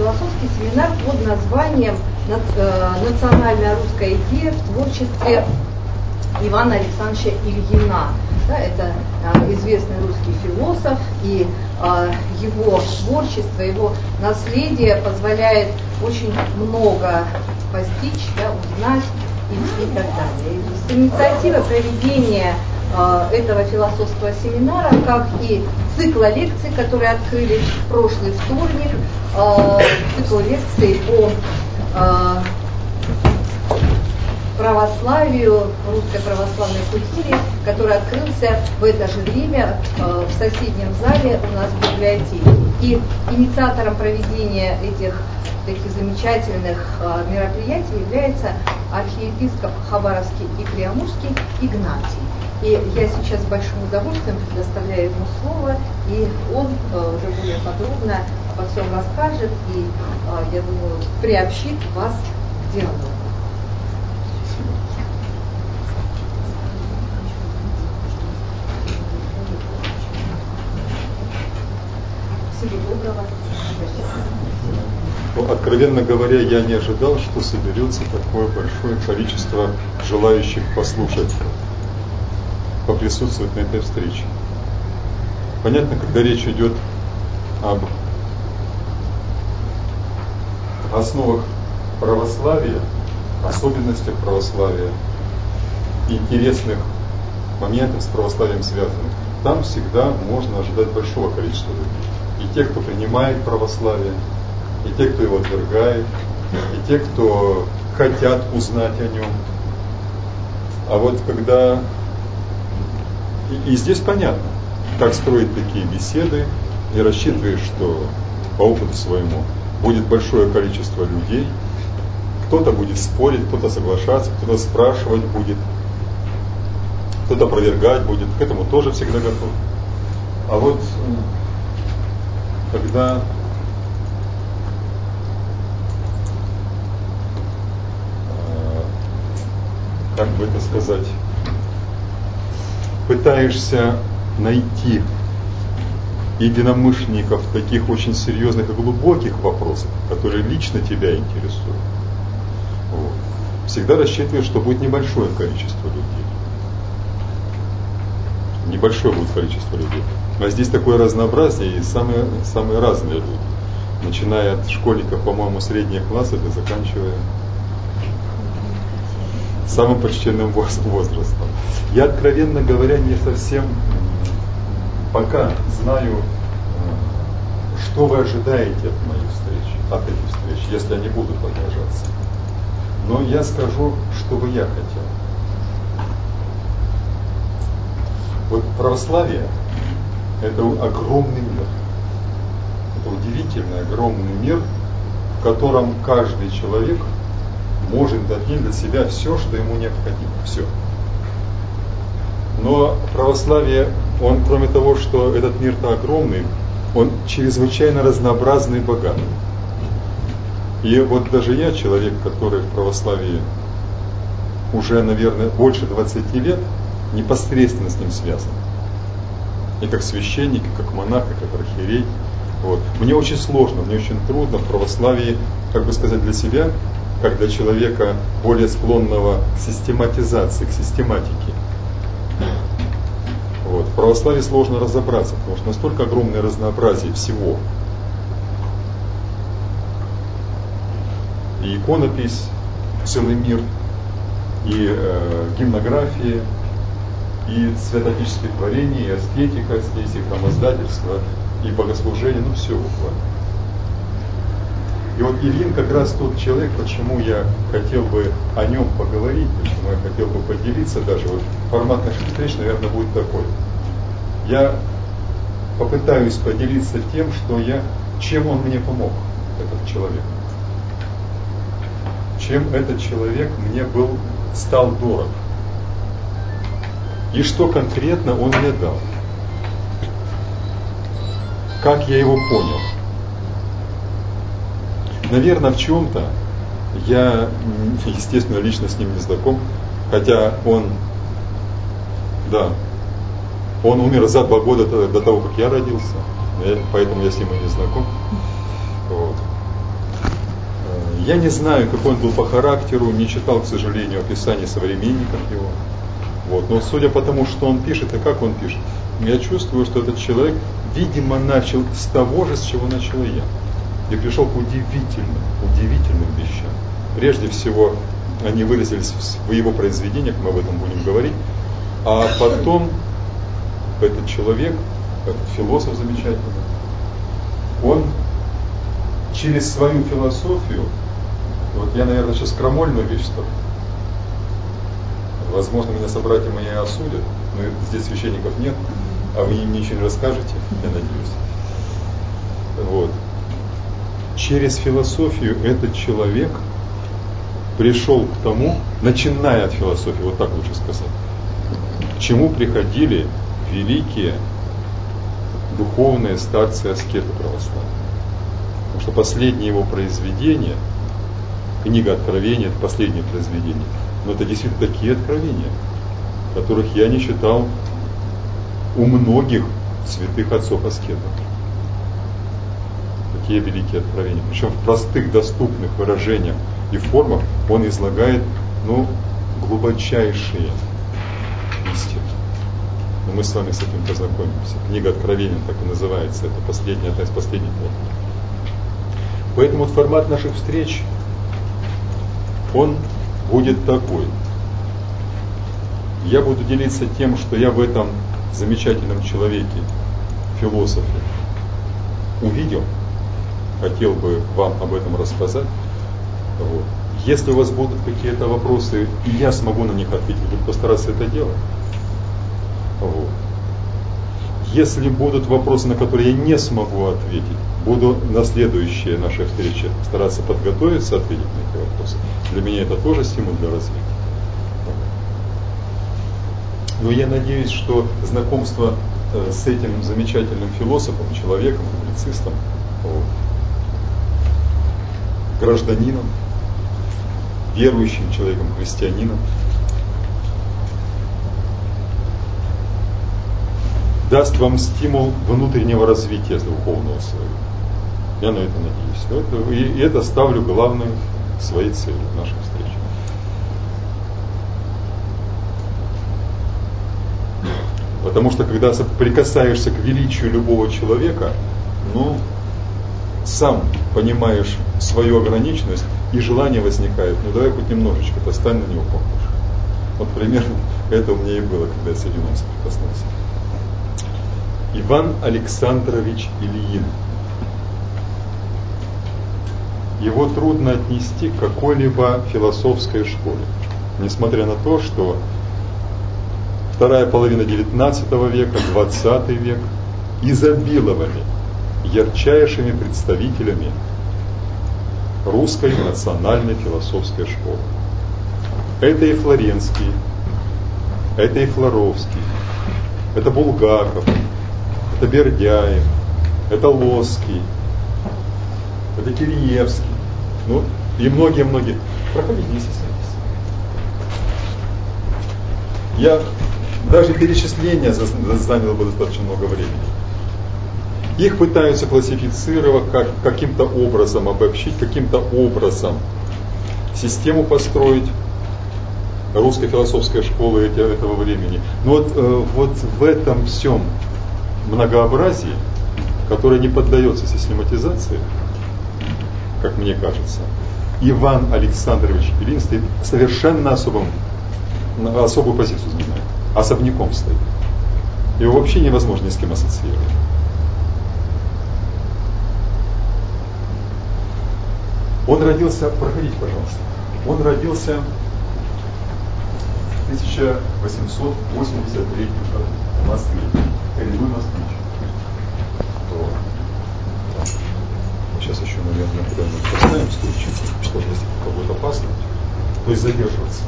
философский семинар под названием «Национальная русская идея в творчестве Ивана Александровича Ильина». Да, это известный русский философ, и его творчество, его наследие позволяет очень много постичь, да, узнать и так далее. С инициативы проведения этого философского семинара, как и цикла лекций, которые открылись в прошлый вторник, цикл лекций по православию, русской православной культуре, который открылся в это же время в соседнем зале у нас в библиотеке. И инициатором проведения этих таких замечательных мероприятий является архиепископ Хабаровский и Приамурский Игнатий. И я сейчас с большим удовольствием предоставляю ему слово, и он уже более подробно обо всем расскажет и, я думаю, приобщит вас к диалогу. Всего доброго. Откровенно говоря, я не ожидал, что соберется такое большое количество желающих послушать, поприсутствовать на этой встрече. Понятно, когда речь идет об основах православия, особенностях православия, интересных моментов с православием связанных, там всегда можно ожидать большого количества людей. И те, кто принимает православие, и те, кто его отвергает, и те, кто хотят узнать о нем. А вот когда... И здесь понятно, как строить такие беседы, и рассчитываешь, что по опыту своему будет большое количество людей, кто-то будет спорить, кто-то соглашаться, кто-то спрашивать будет, кто-то опровергать будет, к этому тоже всегда готов. А вот когда как бы это сказать, пытаешься найти единомышленников в таких очень серьезных и глубоких вопросах, которые лично тебя интересуют, вот, всегда рассчитываешь, что будет небольшое количество людей. Небольшое будет количество людей. А здесь такое разнообразие и самые разные люди. Начиная от школьников, по-моему, средние классы, и заканчивая самым почтенным возрастом. Я, откровенно говоря, не совсем пока знаю, что вы ожидаете от моих встреч, от этих встреч, если они будут продолжаться. Но я скажу, что бы я хотел. Вот православие – это огромный мир. Это удивительный, огромный мир, в котором каждый человек может добить для себя все, что ему необходимо. Все. Но православие, он, кроме того, что этот мир-то огромный, он чрезвычайно разнообразный и богатый. И вот даже я, человек, который в православии уже, наверное, больше 20 лет, непосредственно с ним связан. И как священник, и как монах, и как архиерей. Вот. Мне очень сложно, мне очень трудно в православии, как бы сказать, для себя, как для человека, более склонного к систематизации, к систематике. Вот. В православии сложно разобраться, потому что настолько огромное разнообразие всего. И иконопись, целый мир, и гимнография, и святоотеческие творения, и аскетика здесь, и храмоздательство, и богослужение, ну все буквально. И вот Ильин как раз тот человек, почему я хотел бы о нем поговорить, почему я хотел бы поделиться даже. Вот формат нашей встречи, наверное, будет такой. Я попытаюсь поделиться тем, чем он мне помог, этот человек. Чем этот человек мне стал дорог. И что конкретно он мне дал. Как я его понял. Наверное, в чем-то я, естественно, лично с ним не знаком, хотя он умер за 2 года до того, как я родился, поэтому я с ним и не знаком. Вот. Я не знаю, какой он был по характеру, не читал, к сожалению, описаний современников его. Вот. Но судя по тому, что он пишет и как он пишет, я чувствую, что этот человек, видимо, начал с того же, с чего начал и я. И пришел к удивительным вещам. Прежде всего, они выразились в его произведениях, мы об этом будем говорить. А потом этот человек, этот философ замечательный, он через свою философию, вот я, наверное, сейчас крамольную вещь скажу. Возможно, меня собратья мои осудят, но здесь священников нет, а вы им ничего не расскажете, я надеюсь. Вот. Через философию этот человек пришел к тому, начиная от философии, вот так лучше сказать, к чему приходили великие духовные старцы-аскеты православные. Потому что последнее его произведение, книга Откровения, это последнее произведение, но это действительно такие откровения, которых я не читал у многих святых отцов-аскетов. Такие великие откровения. Причем в простых, доступных выражениях и формах он излагает, глубочайшие истины. Но мы с вами с этим познакомимся. Книга Откровения так и называется. Это последняя, одна из последних книг. Поэтому формат наших встреч, он будет такой. Я буду делиться тем, что я в этом замечательном человеке, философе, увидел. Хотел бы вам об этом рассказать. Вот. Если у вас будут какие-то вопросы, и я смогу на них ответить, буду постараться это делать. Вот. Если будут вопросы, на которые я не смогу ответить, буду на следующей нашей встрече стараться подготовиться, ответить на эти вопросы. Для меня это тоже стимул для развития. Но я надеюсь, что знакомство с этим замечательным философом, человеком, публицистом, гражданином, верующим человеком, христианином, даст вам стимул внутреннего развития духовного своего. Я на это надеюсь. И это ставлю главной своей целью в нашей встрече. Потому что когда прикасаешься к величию любого человека, сам понимаешь свою ограниченность, и желание возникает, давай хоть немножечко-то стань на него похож. Вот примерно это у меня и было, когда я с этим соприкоснулся. Иван Александрович Ильин. Его трудно отнести к какой-либо философской школе, несмотря на то, что вторая половина XIX века, XX век изобиловали ярчайшими представителями русской национальной философской школы. Это и Флоренский, это и Флоровский, это Булгаков, это Бердяев, это Лосский, это Киреевский, и многие-многие. Проходите, не стесняйтесь. Я даже перечисление заняло бы достаточно много времени. Их пытаются классифицировать, каким-то образом обобщить, каким-то образом систему построить русской философской школы этого времени. Но вот в этом всем многообразии, которое не поддается систематизации, как мне кажется, Иван Александрович Ильин стоит совершенно особую позицию занимает, особняком стоит. Его вообще невозможно ни с кем ассоциировать. Он родился, проходите, пожалуйста, он родился в 1883 году в Москве, коренной москвич. Сейчас еще, наверное, куда-нибудь поставим стульчик, чтобы если кого-то опаздывать, то есть задерживаться.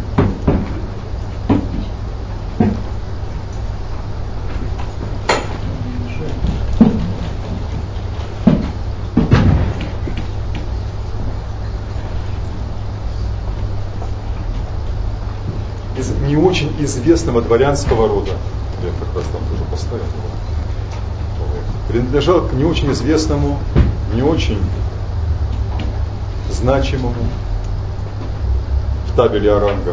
Из не очень известного дворянского рода, я как раз там тоже поставил его, принадлежал к не очень известному, не очень значимому в табеле о рангах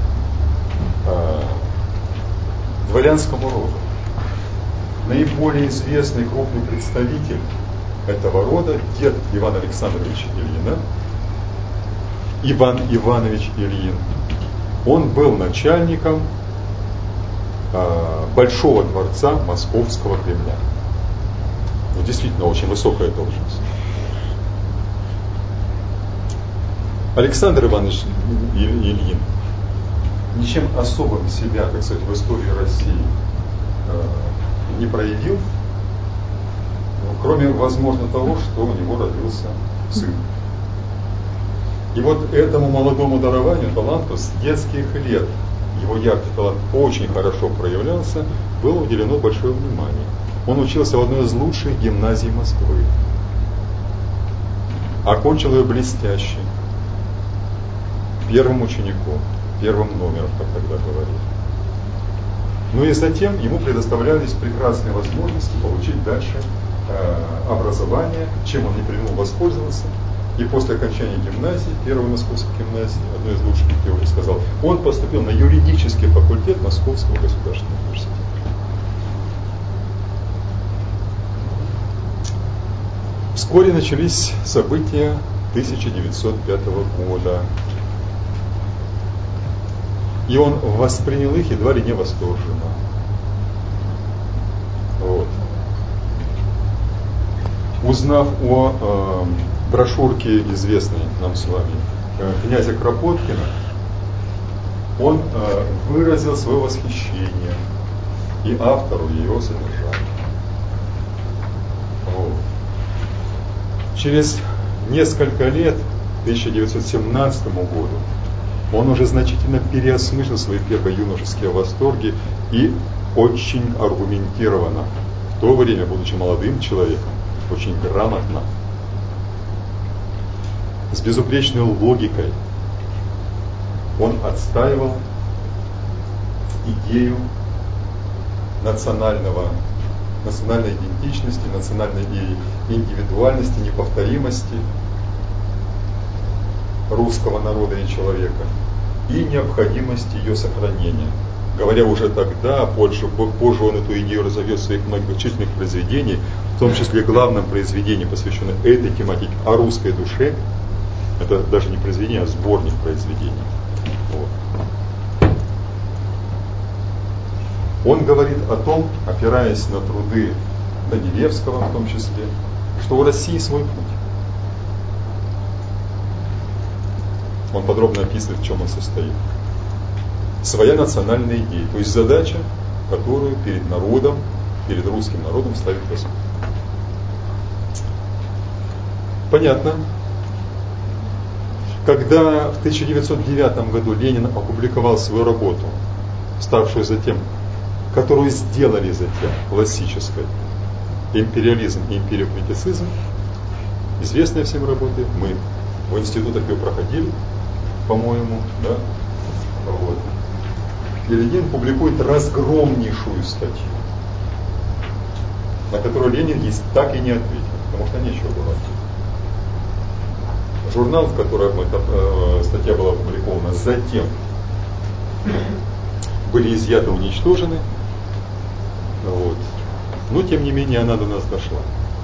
дворянскому роду. Наиболее известный крупный представитель этого рода, дед Ивана Александровича Ильина, Иван Иванович Ильин, он был начальником Большого дворца Московского Кремля. Ну, действительно, очень высокая должность. Александр Иванович Ильин ничем особым себя, так сказать, в истории России не проявил, кроме, возможно, того, что у него родился сын. И вот этому молодому дарованию, таланту с детских лет, его яркий талант очень хорошо проявлялся, было уделено большое внимание. Он учился в одной из лучших гимназий Москвы. Окончил ее блестяще. Первым учеником, первым номером, как тогда говорили. Ну и затем ему предоставлялись прекрасные возможности получить дальше образование, чем он не преминул воспользоваться. И после окончания гимназии, первой московской гимназии, одной из лучших, как я уже сказал, он поступил на юридический факультет Московского государственного университета. Вскоре начались события 1905 года. И он воспринял их едва ли не восторженно. Вот. Узнав о брошюрке, известной нам с вами, князя Кропоткина, он выразил свое восхищение и автору ее содержания. Вот. Через несколько лет, к 1917 году, он уже значительно переосмыслил свои первые юношеские восторги и очень аргументированно, в то время, будучи молодым человеком, очень грамотно, с безупречной логикой, он отстаивал идею национальной идентичности, национальной индивидуальности, неповторимости русского народа и человека и необходимости ее сохранения. Говоря уже тогда, позже он эту идею разовьет в своих многочисленных произведениях, в том числе главном произведении, посвященном этой тематике о русской душе. Это даже не произведение, а сборник произведений. Вот. Он говорит о том, опираясь на труды Данилевского в том числе, что у России свой путь. Он подробно описывает, в чем он состоит. Своя национальная идея, то есть задача, которую перед народом, перед русским народом ставит Господь. Понятно. Когда в 1909 году Ленин опубликовал свою работу, ставшую затем, которую сделали затем классической, «Империализм и империокритицизм», известная всем работа, мы в институтах ее проходили, по-моему, да? Вот. И Ленин публикует разгромнейшую статью, на которую Ленин так и не ответил, потому что нечего было ответить. Журнал, в котором эта статья была опубликована, затем были изъяты, уничтожены. Вот. Но, тем не менее, она до нас дошла.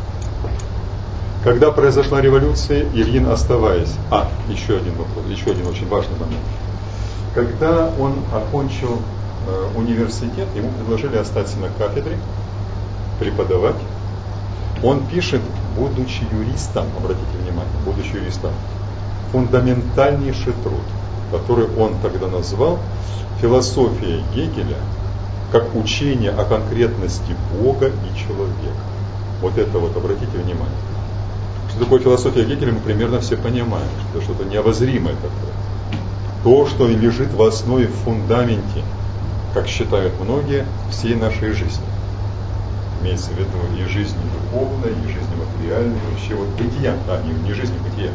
Когда произошла революция, Ильин, оставаясь... еще один вопрос, еще один очень важный момент. Когда он окончил университет, ему предложили остаться на кафедре, преподавать. Он пишет, будучи юристом, обратите внимание, будучи юристом, фундаментальнейший труд, который он тогда назвал «Философия Гегеля как учение о конкретности Бога и человека». Вот это вот, обратите внимание. Что такое философия Гегеля, мы примерно все понимаем, что это что-то необозримое такое. То, что лежит в основе, в фундаменте, как считают многие, всей нашей жизни. Имеется в виду и жизни духовной, и жизни материальной, и вообще вот бытия, не жизни, бытия.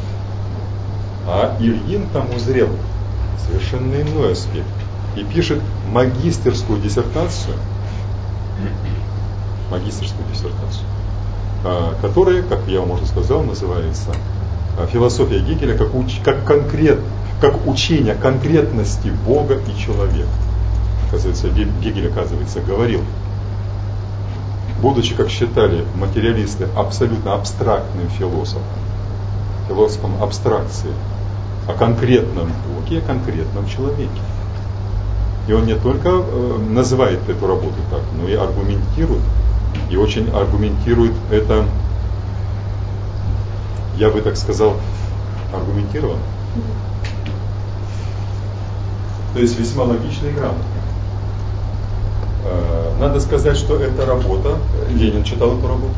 А Ильин там узрел совершенно иной аспект и пишет магистерскую диссертацию, которая, как я вам уже сказал, называется философия Гегеля как учение конкретности Бога и человека. Оказывается, Гегель, говорил, будучи, как считали материалисты, абсолютно абстрактным философом абстракции, о конкретном Боге, о конкретном человеке. И он не только называет эту работу так, но и аргументирует, и очень аргументирует это, я бы так сказал, аргументированно. То есть весьма логично и грамотно. Надо сказать, что эта работа, Ленин читал эту работу,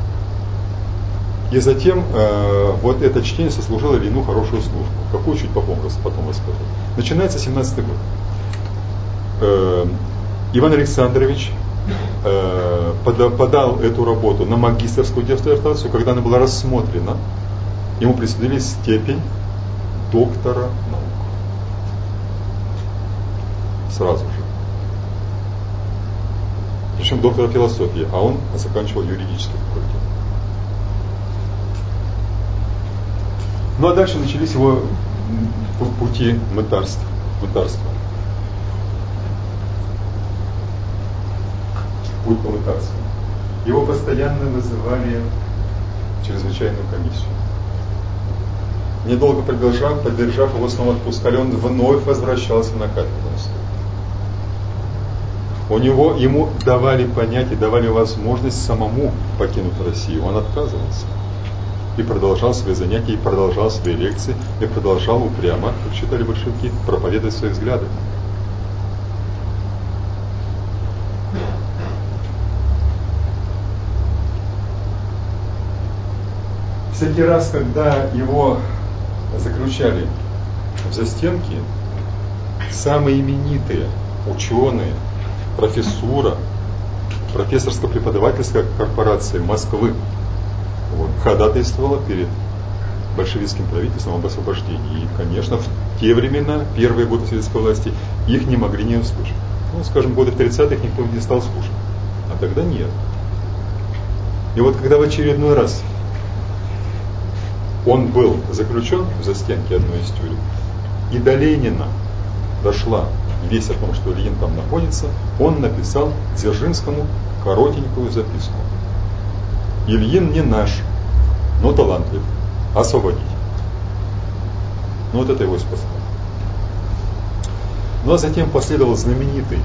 и затем вот это чтение сослужило Ленину хорошую службу. Какую чуть потом расскажу. Начинается 17-й год. Иван Александрович подал эту работу на магистерскую диссертацию. Когда она была рассмотрена, ему присудили степень доктора наук. Сразу же. Причем доктора философии, а он заканчивал юридический факультет. Ну а дальше начались его пути мытарства. Путь по мытарству. Его постоянно вызывали в чрезвычайную комиссию. Недолго поддержав его, снова отпускали, он вновь возвращался на кафедру. Ему давали понять и давали возможность самому покинуть Россию. Он отказывался. И продолжал свои занятия, и продолжал свои лекции, и продолжал упрямо, как считали большевики, проповедовать свои взгляды. Всякий раз, когда его заключали в застенки, самые именитые ученые, профессура, профессорско-преподавательская корпорация Москвы ходатайствовала перед большевистским правительством об освобождении. И, конечно, в те времена, первые годы советской власти, их не могли не услышать. Ну, скажем, годы 30-х никто не стал слушать. А тогда нет. И вот когда в очередной раз он был заключен в застенки одной из тюрем, и до Ленина дошла весть о том, что Ленин там находится, он написал Дзержинскому коротенькую записку. Ильин не наш, но талантлив. Освободить. Ну вот это его способ. Ну а затем последовал знаменитый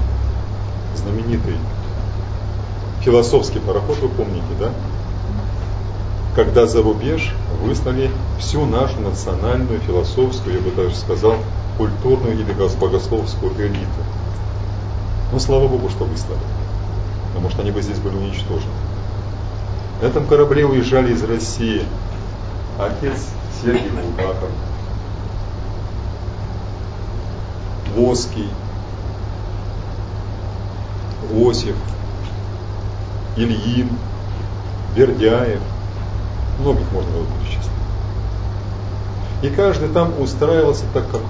философский пароход, вы помните, да? Когда за рубеж выслали всю нашу национальную, философскую, я бы даже сказал, культурную или богословскую элиту. Ну, слава Богу, что выслали. Потому что они бы здесь были уничтожены. На этом корабле уезжали из России отец Сергий Булгаков, Воский, Осип, Ильин, Бердяев, многих можно было перечислить. И каждый там устраивался так, как он.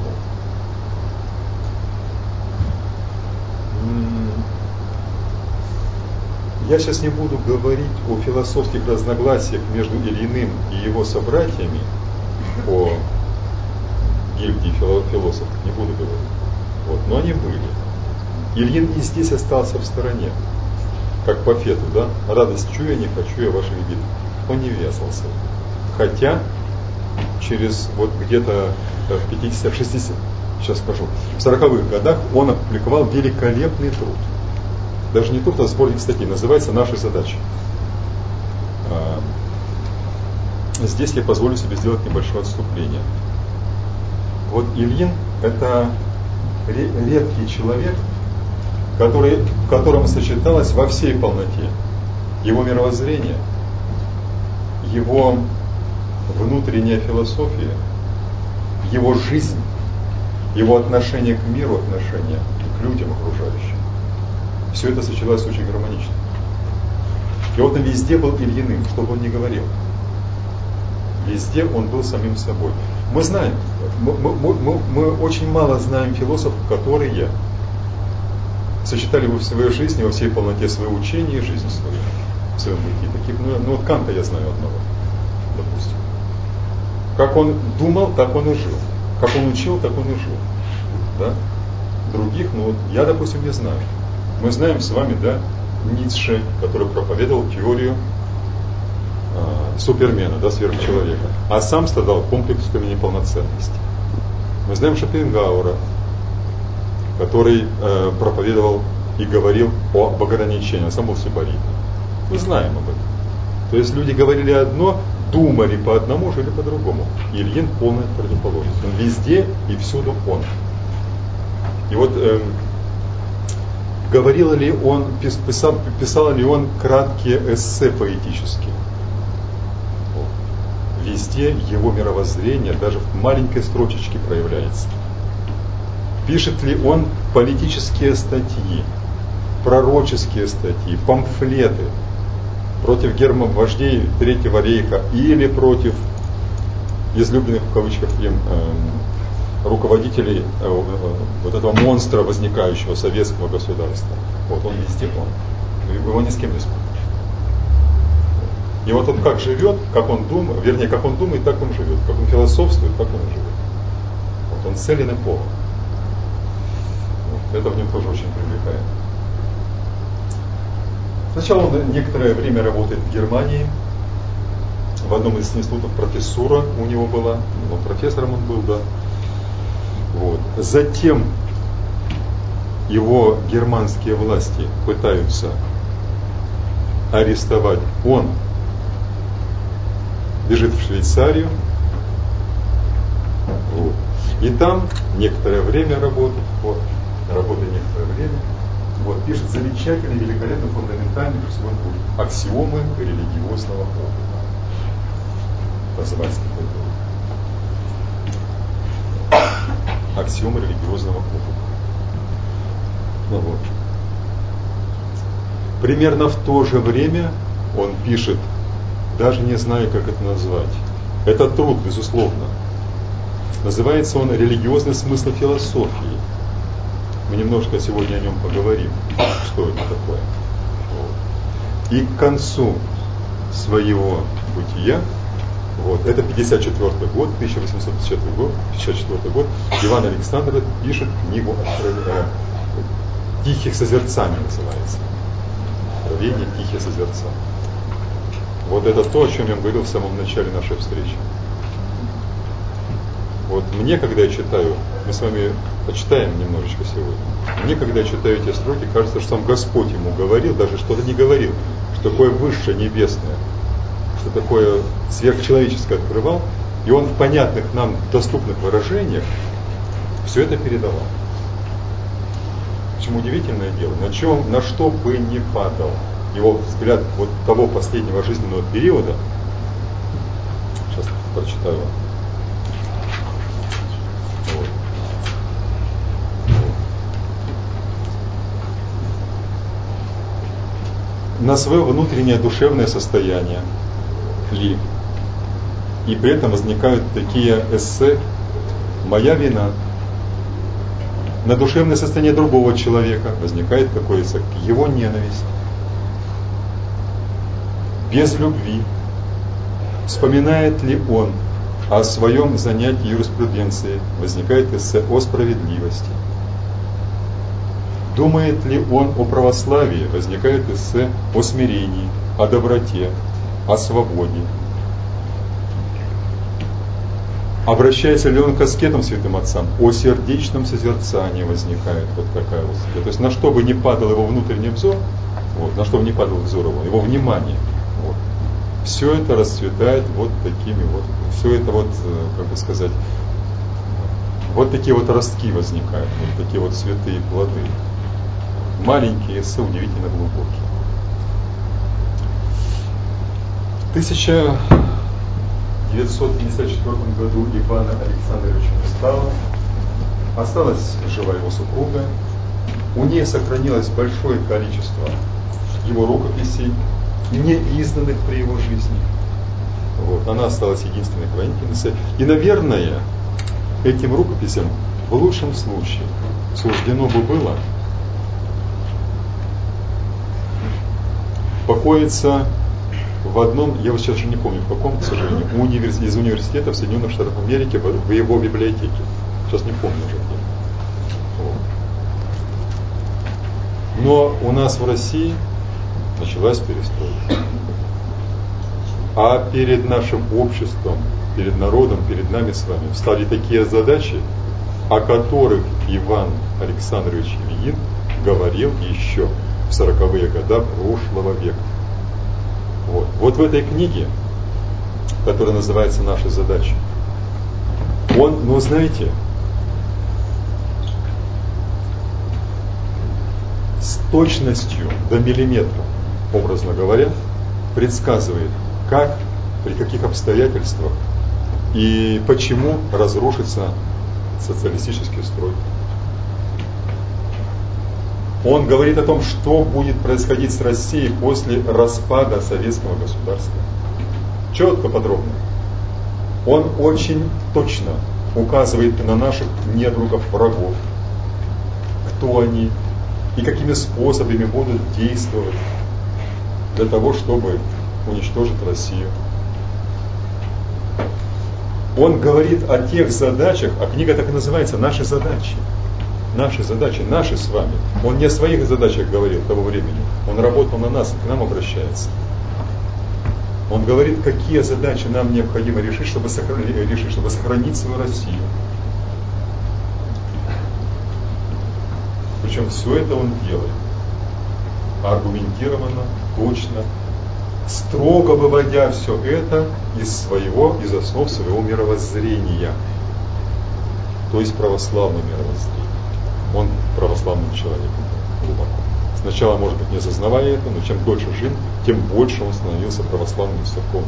Я сейчас не буду говорить о философских разногласиях между Ильиным и его собратьями по гильдии философов, не буду говорить. Вот, но они были. Ильин и здесь остался в стороне, как по Фету, да? Радость чуя, не хочу я ваших бед. Он не ввязался. Хотя через вот где-то в 50, 60, сейчас скажу, в 40-х годах он опубликовал великолепный труд. Даже не труд, а сборник статей. Называется «Наши задачи». Здесь я позволю себе сделать небольшое отступление. Вот Ильин – это редкий человек, в котором сочеталось во всей полноте его мировоззрение, его внутренняя философия, его жизнь, его отношение к миру, отношение к людям окружающим. Все это сочеталось очень гармонично. И вот он везде был Ильиным, что бы он ни говорил. Везде он был самим собой. Мы знаем, мы очень мало знаем философов, которые сочетали во своей жизни, во всей полноте своего учения и жизнь свою, в своем бытии. Таких, ну вот Канта я знаю одного, допустим. Как он думал, так он и жил. Как он учил, так он и жил. Да? Других, я, допустим, не знаю. Мы знаем с вами, да, Ницше, который проповедовал теорию супермена, да, сверхчеловека, а сам страдал комплексами неполноценности. Мы знаем Шопенгауэра, который проповедовал и говорил об ограничении, а сам был сибарит. Мы знаем об этом. То есть люди говорили одно, думали по одному, жили по-другому. Ильин полная противоположность. Он везде и всюду он. И вот говорил ли он, писал ли он краткие эссе поэтические? Везде его мировоззрение даже в маленькой строчечке проявляется. Пишет ли он политические статьи, пророческие статьи, памфлеты против вождей Третьего рейха или против излюбленных в кавычках им руководителей вот этого монстра возникающего советского государства. Вот он везде он. Его ни с кем не спорит. И вот он как живет, как он думает, как он думает, так он живет. Как он философствует, так он и живет. Вот он целен и полон. Вот. Это в нем тоже очень привлекает. Сначала он некоторое время работает в Германии. В одном из институтов профессура у него была. Профессором он был, да. Вот. Затем его германские власти пытаются арестовать. Он бежит в Швейцарию. Вот. И там некоторое время работает. Вот. Работает некоторое время. Вот, пишет замечательный, великолепный, фундаментальный аксиомы религиозного опыта. Называется такой. Аксиомы религиозного опыта. Вот. Примерно в то же время он пишет, даже не знаю, как это назвать. Это труд, безусловно. Называется он «Религиозный смысл философии». Мы немножко сегодня о нем поговорим, что это такое. Вот. И к концу своего бытия, вот, это 54 год, 1854 год, Иван Александрович пишет книгу «Тихих созерцаний» называется. Откровение «Тихие созерцания». Вот это то, о чем я говорил в самом начале нашей встречи. Вот мне, когда я читаю, мы с вами почитаем немножечко сегодня, мне, когда я читаю эти строки, кажется, что сам Господь ему говорил, даже что-то не говорил, что такое высшее небесное, что такое сверхчеловеческое открывал, и он в понятных нам, доступных выражениях все это передавал. Почему удивительное дело, на что бы ни падал его взгляд вот того последнего жизненного периода, сейчас прочитаю вам. Вот. На свое внутреннее душевное состояние ли. И при этом возникают такие эссе «Моя вина». На душевное состояние другого человека возникает такой эссе «Его ненависть». Без любви. Вспоминает ли он о своем занятии юриспруденцией, возникает эссе о справедливости. Думает ли он о православии, возникает эссе о смирении, о доброте, о свободе. Обращается ли он к аскетам, святым отцам, о сердечном созерцании возникает вот такая вот. То есть на что бы ни падал его внутренний взор, вот, на что бы ни падал взор его внимание, вот, все это расцветает вот такими вот, все это вот, как бы сказать, вот такие вот ростки возникают, вот такие вот святые плоды. Маленькие эссе, удивительно глубокие. В 1954 году Ивана Александровича не стало. Осталась жива его супруга. У нее сохранилось большое количество его рукописей, не изданных при его жизни. Вот. Она осталась единственной хранительницей. И, наверное, этим рукописям в лучшем случае суждено бы было покоиться в одном, я вот сейчас же не помню в каком, к сожалению, из университета в Соединенных Штатах Америки в его библиотеке. Сейчас не помню уже где. Вот. Но у нас в России началась перестройка. А перед нашим обществом, перед народом, перед нами с вами встали такие задачи, о которых Иван Александрович Ильин говорил еще в 40-е годы прошлого века. Вот в этой книге, которая называется «Наши задачи», он, знаете, с точностью до миллиметра, образно говоря, предсказывает, как, при каких обстоятельствах и почему разрушится социалистический строй. Он говорит о том, что будет происходить с Россией после распада советского государства. Четко, подробно. Он очень точно указывает на наших недругов, врагов, кто они и какими способами будут действовать для того, чтобы уничтожить Россию. Он говорит о тех задачах, а книга так и называется «Наши задачи». Наши задачи, наши с вами. Он не о своих задачах говорил того времени. Он работал на нас, к нам обращается. Он говорит, какие задачи нам необходимо решить, чтобы сохранить свою Россию. Причем все это он делает аргументированно, точно, строго выводя все это из основ своего мировоззрения, то есть православного мировоззрения. Он православным человеком глубоко. Сначала, может быть, не осознавая это, но чем дольше жил, тем больше он становился православным и церковным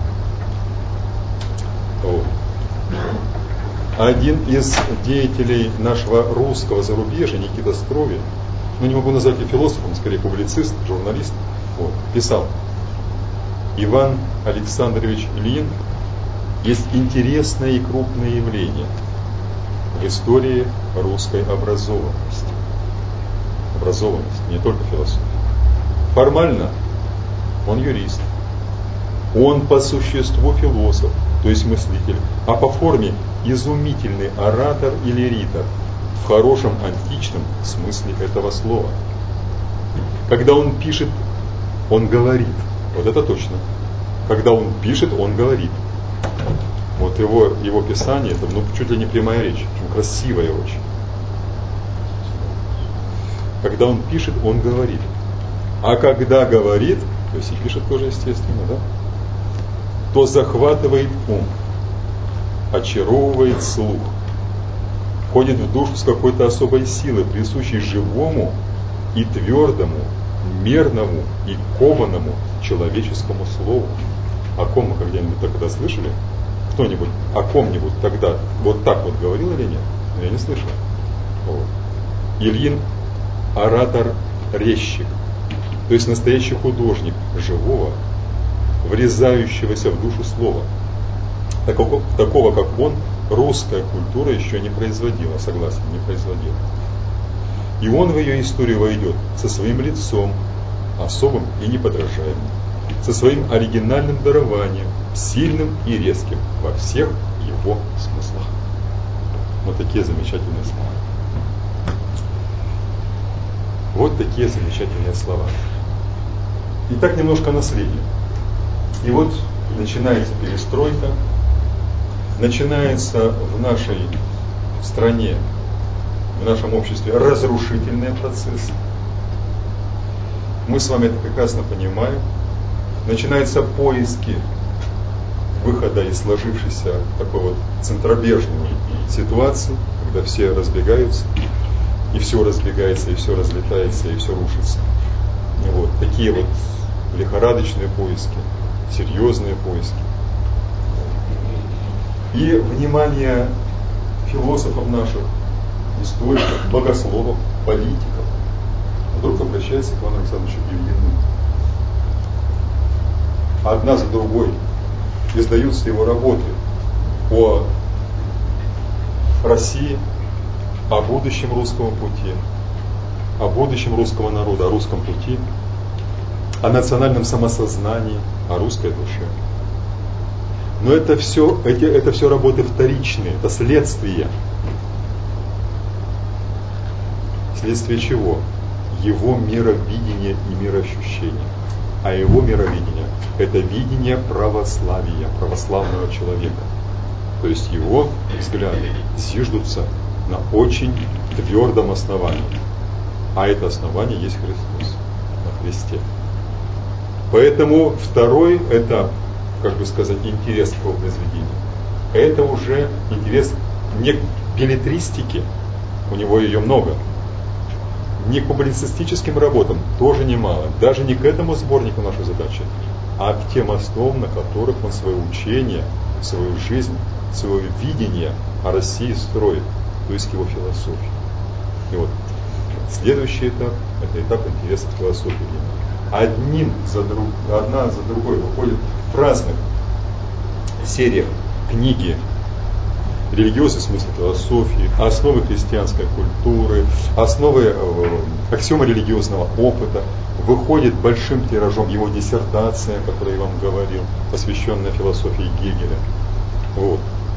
человеком. Вот. Один из деятелей нашего русского зарубежья, Никита Стровин, не могу назвать его философом, скорее публицист, журналист, писал: Иван Александрович Ильин есть интересное и крупное явление в истории русской образованности. Образованность, не только философия. Формально он юрист. Он по существу философ, то есть мыслитель, а по форме изумительный оратор или ритор в хорошем античном смысле этого слова. Когда он пишет, он говорит. Вот это точно. Когда он пишет, он говорит. Вот его писание, это чуть ли не прямая речь, очень красивая очень. Когда он пишет, он говорит. А когда говорит, то есть и пишет тоже естественно, да, то захватывает ум, очаровывает слух, входит в душу с какой-то особой силой, присущей живому и твердому, мерному и кованому человеческому слову. О ком мы когда-нибудь тогда слышали? Кто-нибудь о ком-нибудь тогда вот так вот говорил или нет? Я не слышал. Вот. Ильин оратор-резчик, то есть настоящий художник живого, врезающегося в душу слова. Такого, как он, русская культура еще не производила, согласен, не производила. И он в ее историю войдет со своим лицом, особым и неподражаемым, со своим оригинальным дарованием, сильным и резким во всех его смыслах. Вот такие замечательные слова. Вот такие замечательные слова. Итак, немножко наследия. И вот начинается перестройка, начинается в нашей стране, в нашем обществе разрушительные процессы. Мы с вами это прекрасно понимаем. Начинаются поиски выхода из сложившейся такой вот центробежной ситуации, когда все разбегаются, и все разбегается, и все разлетается, и все рушится. И вот такие вот лихорадочные поиски, серьезные поиски. И внимание философов наших, историков, богословов, политиков вдруг обращается к Ивану Александровичу Ильину. Одна за другой издаются его работы о России, о будущем русского пути, о будущем русского народа, о русском пути. о национальном самосознании, о русской душе. Но это все работы вторичные, это следствие. Следствие чего? Его мировидение и мироощущение. А его мировидение – это видение православия, православного человека. То есть его взгляды зиждутся на очень твердом основании. А это основание есть Христос на Христе. Поэтому второй этап, как бы сказать, интерес к произведению, это уже интерес не к беллетристике, у него ее много, не к публицистическим работам, тоже немало, даже не к этому сборнику наша задача, а к тем основам, на которых он свое учение, свою жизнь, свое видение о России строит, то есть его философию. И вот следующий этап – это этап интереса к философии. Одна за другой выходит в разных сериях книги «Религиозный смысл философии», «Основы христианской культуры», «Основы аксиомы религиозного опыта». Выходит большим тиражом его диссертация, о которой я вам говорил, посвященная философии Гегеля. Вот.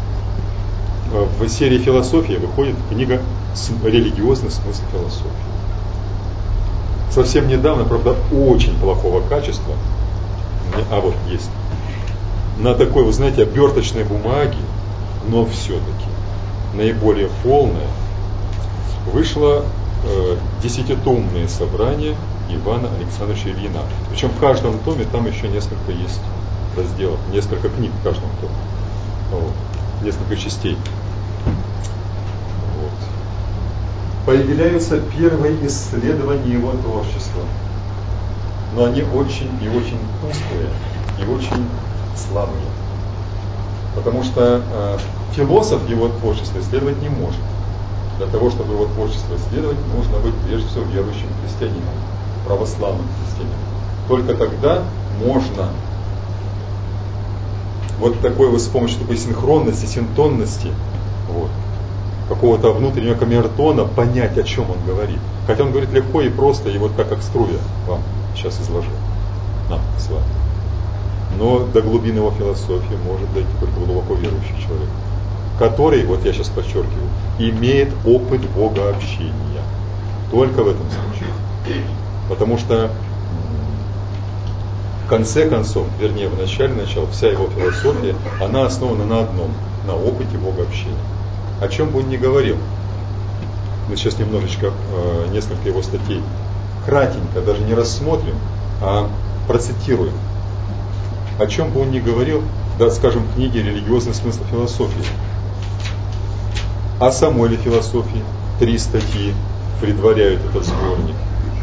В серии «Философия» выходит книга «Религиозный смысл философии». Совсем недавно, правда, очень плохого качества, а вот есть, на такой, вы знаете, оберточной бумаге, но все-таки наиболее полное, вышло 10-томное собрание Ивана Александровича Ильина. Причем в каждом томе там еще несколько есть разделов, несколько книг в каждом томе, вот, несколько частей. Вот. Появляются первые исследования его творчества, но они очень и очень узкие и очень слабые, потому что философ его творчество исследовать не может. Для того, чтобы его творчество исследовать, нужно быть прежде всего верующим христианином, православным христианином. Только тогда можно вот такой вот с помощью такой синхронности, синтонности, вот, какого-то внутреннего камертона понять, о чем он говорит. Хотя он говорит легко и просто, и вот как струя вам сейчас изложил, нам с вами. Но до глубины его философии может дойти только глубоко верующий человек, который, вот я сейчас подчеркиваю, имеет опыт богообщения. Только в этом случае. Потому что в конце концов, вернее в начале начала, вся его философия, она основана на одном, на опыте богообщения. О чем бы он ни говорил, мы сейчас несколько его статей кратенько, даже не рассмотрим, а процитируем. О чем бы он ни говорил, да, скажем, в книге «Религиозный смысл философии». О самой ли философии 3 статьи предваряют этот сборник.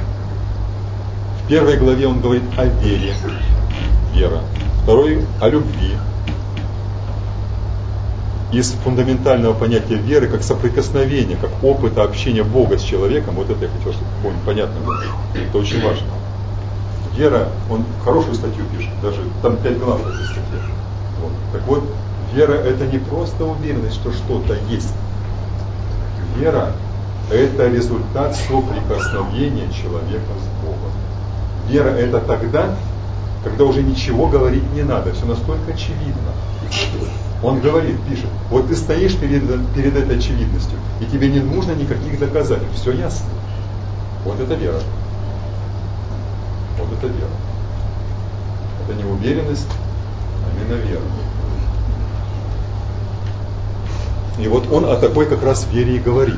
В первой главе он говорит о вере, вера. Второй о любви. Из фундаментального понятия веры как соприкосновения, как опыта общения Бога с человеком, вот это я хотел, чтобы понятно было. Это очень важно. Вера, он хорошую статью пишет, даже там 5 глав в этой статье. Вот. Так вот, вера это не просто уверенность, что что-то есть. Вера это результат соприкосновения человека с Богом. Вера это тогда, когда уже ничего говорить не надо, все настолько очевидно. Он говорит, пишет, вот ты стоишь перед этой очевидностью, и тебе не нужно никаких доказательств, все ясно. Вот это вера. Вот это вера. Это не уверенность, а именно вера. И вот он о такой как раз вере и говорит.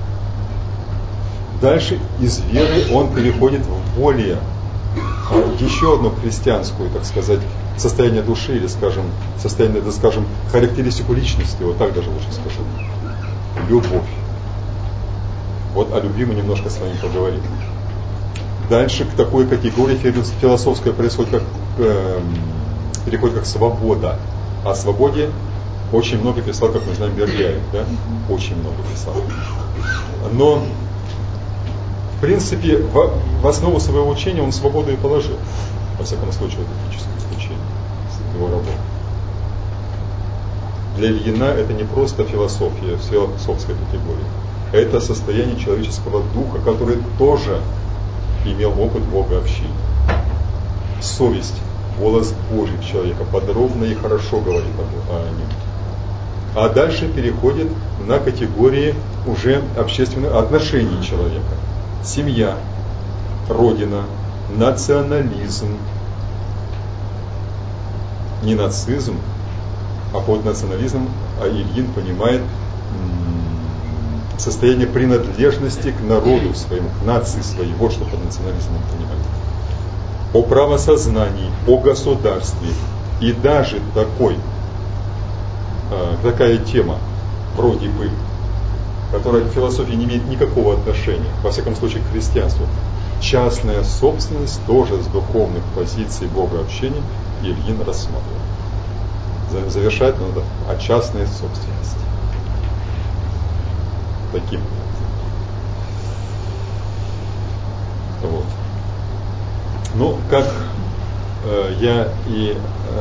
Дальше из веры он переходит в более, еще одну христианскую, так сказать, состояние души, или, скажем, характеристику личности, вот так даже лучше скажу. Любовь. Вот о любви мы немножко с вами поговорим. Дальше к такой категории философской переходит как свобода. О свободе очень много писал, как мы знаем, Бердяев, да? Очень много писал. Но, в принципе, в основу своего учения он свободу и положил. Во всяком случае, в этическом учении его работы. Для Ильина это не просто философия, философская категория. Это состояние человеческого духа, который тоже имел опыт богообщения. совесть, голос Божий человека подробно и хорошо говорит о нем. А дальше переходит на категории уже общественных отношений человека. Семья, родина, национализм. Не нацизм, а под национализмом Ильин понимает состояние принадлежности к народу своему, к нации своей. Вот что под национализмом он понимает. О правосознании, о государстве. И даже такая тема, вроде бы, которая к философии не имеет никакого отношения, во всяком случае к христианству. Частная собственность тоже с духовных позиций богообщения Ильин рассматривает. Завершает он это о частной собственности. Таким. Вот. Ну, как я и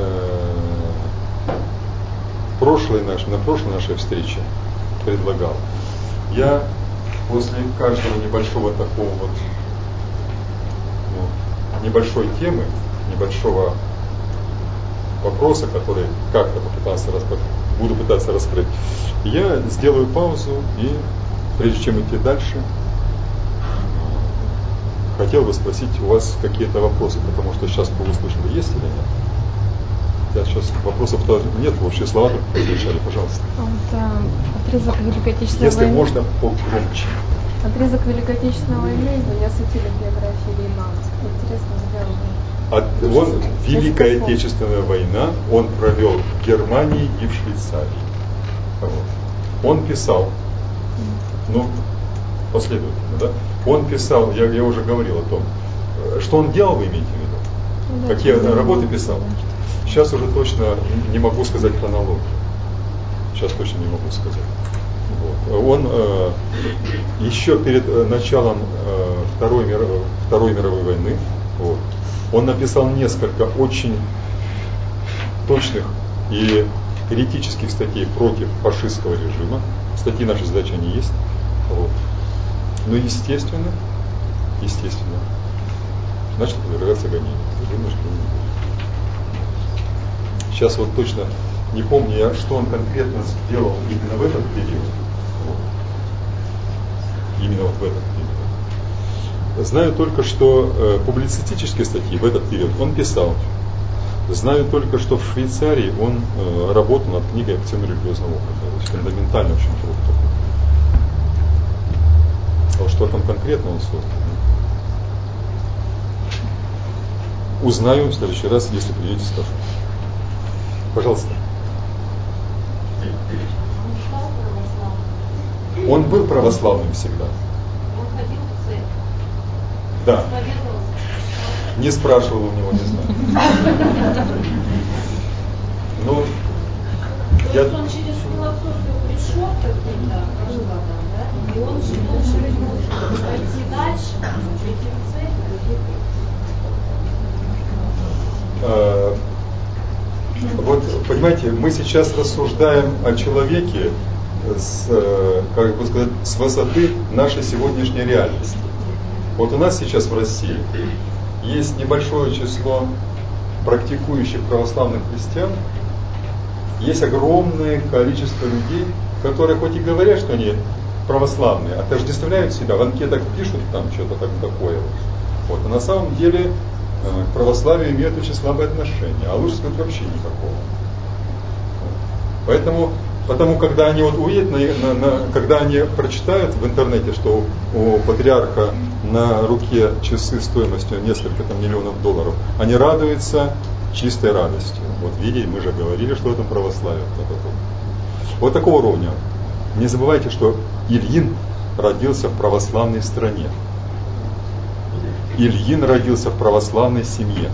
на прошлой нашей встрече предлагал, я после каждого небольшого такого небольшой темы, небольшого вопроса, который как-то буду пытаться раскрыть, я сделаю паузу и, прежде чем идти дальше, хотел бы спросить у вас какие-то вопросы, потому что сейчас вы услышали, есть или нет? Я сейчас вопросов нет, общие слова только прозвучали, пожалуйста. Отрезок Великой Отечественной Если войны. можно, погромче. Отрезок Великой Отечественной войны не осветили в биографии Ильина. Интересно, Он Великая Отечественная война он провел в Германии и в Швейцарии. Вот. Он писал, последовательно, да? Он писал, я уже говорил о том, что он делал, вы имеете в виду? Какие работы писал? Сейчас уже точно не могу сказать хронологию. Сейчас точно не могу сказать. Вот. Он еще перед началом Второй мировой войны, вот, он написал несколько очень точных и критических статей против фашистского режима. Статьи нашей задачи они есть. Вот. Но естественно, начал подвергаться гонению. Сейчас вот точно не помню я, что он конкретно сделал именно в этот период. Вот. Именно вот в этот период. Знаю только, что публицистические статьи в этот период он писал. Знаю только, что в Швейцарии он работал над книгой «Акцион религиозного опыта». То есть фундаментальный очень труд такой. А что там конкретно он создал? Узнаю в следующий раз, если придете, скажу. Пожалуйста. Он был православным всегда. Он ходил в церковь. Да. Не спрашивал у него, не знаю. Ну, он через философию пришел каким-то раскладом, да? И он должен пойти дальше, пойти в церковь. Вот, понимаете, мы сейчас рассуждаем о человеке с высоты нашей сегодняшней реальности. Вот у нас сейчас в России есть небольшое число практикующих православных христиан, есть огромное количество людей, которые хоть и говорят, что они православные, отождествляют себя, в анкетах пишут там что-то такое. Вот. А на самом деле к православию имеют очень слабое отношение, а лучше сказать вообще никакого. Потому когда они вот увидят, когда они прочитают в интернете, что у патриарха на руке часы стоимостью несколько миллионов долларов, они радуются чистой радостью. Вот видите, мы же говорили, что это православие. Вот такого уровня. Не забывайте, что Ильин родился в православной стране. Ильин родился в православной семье.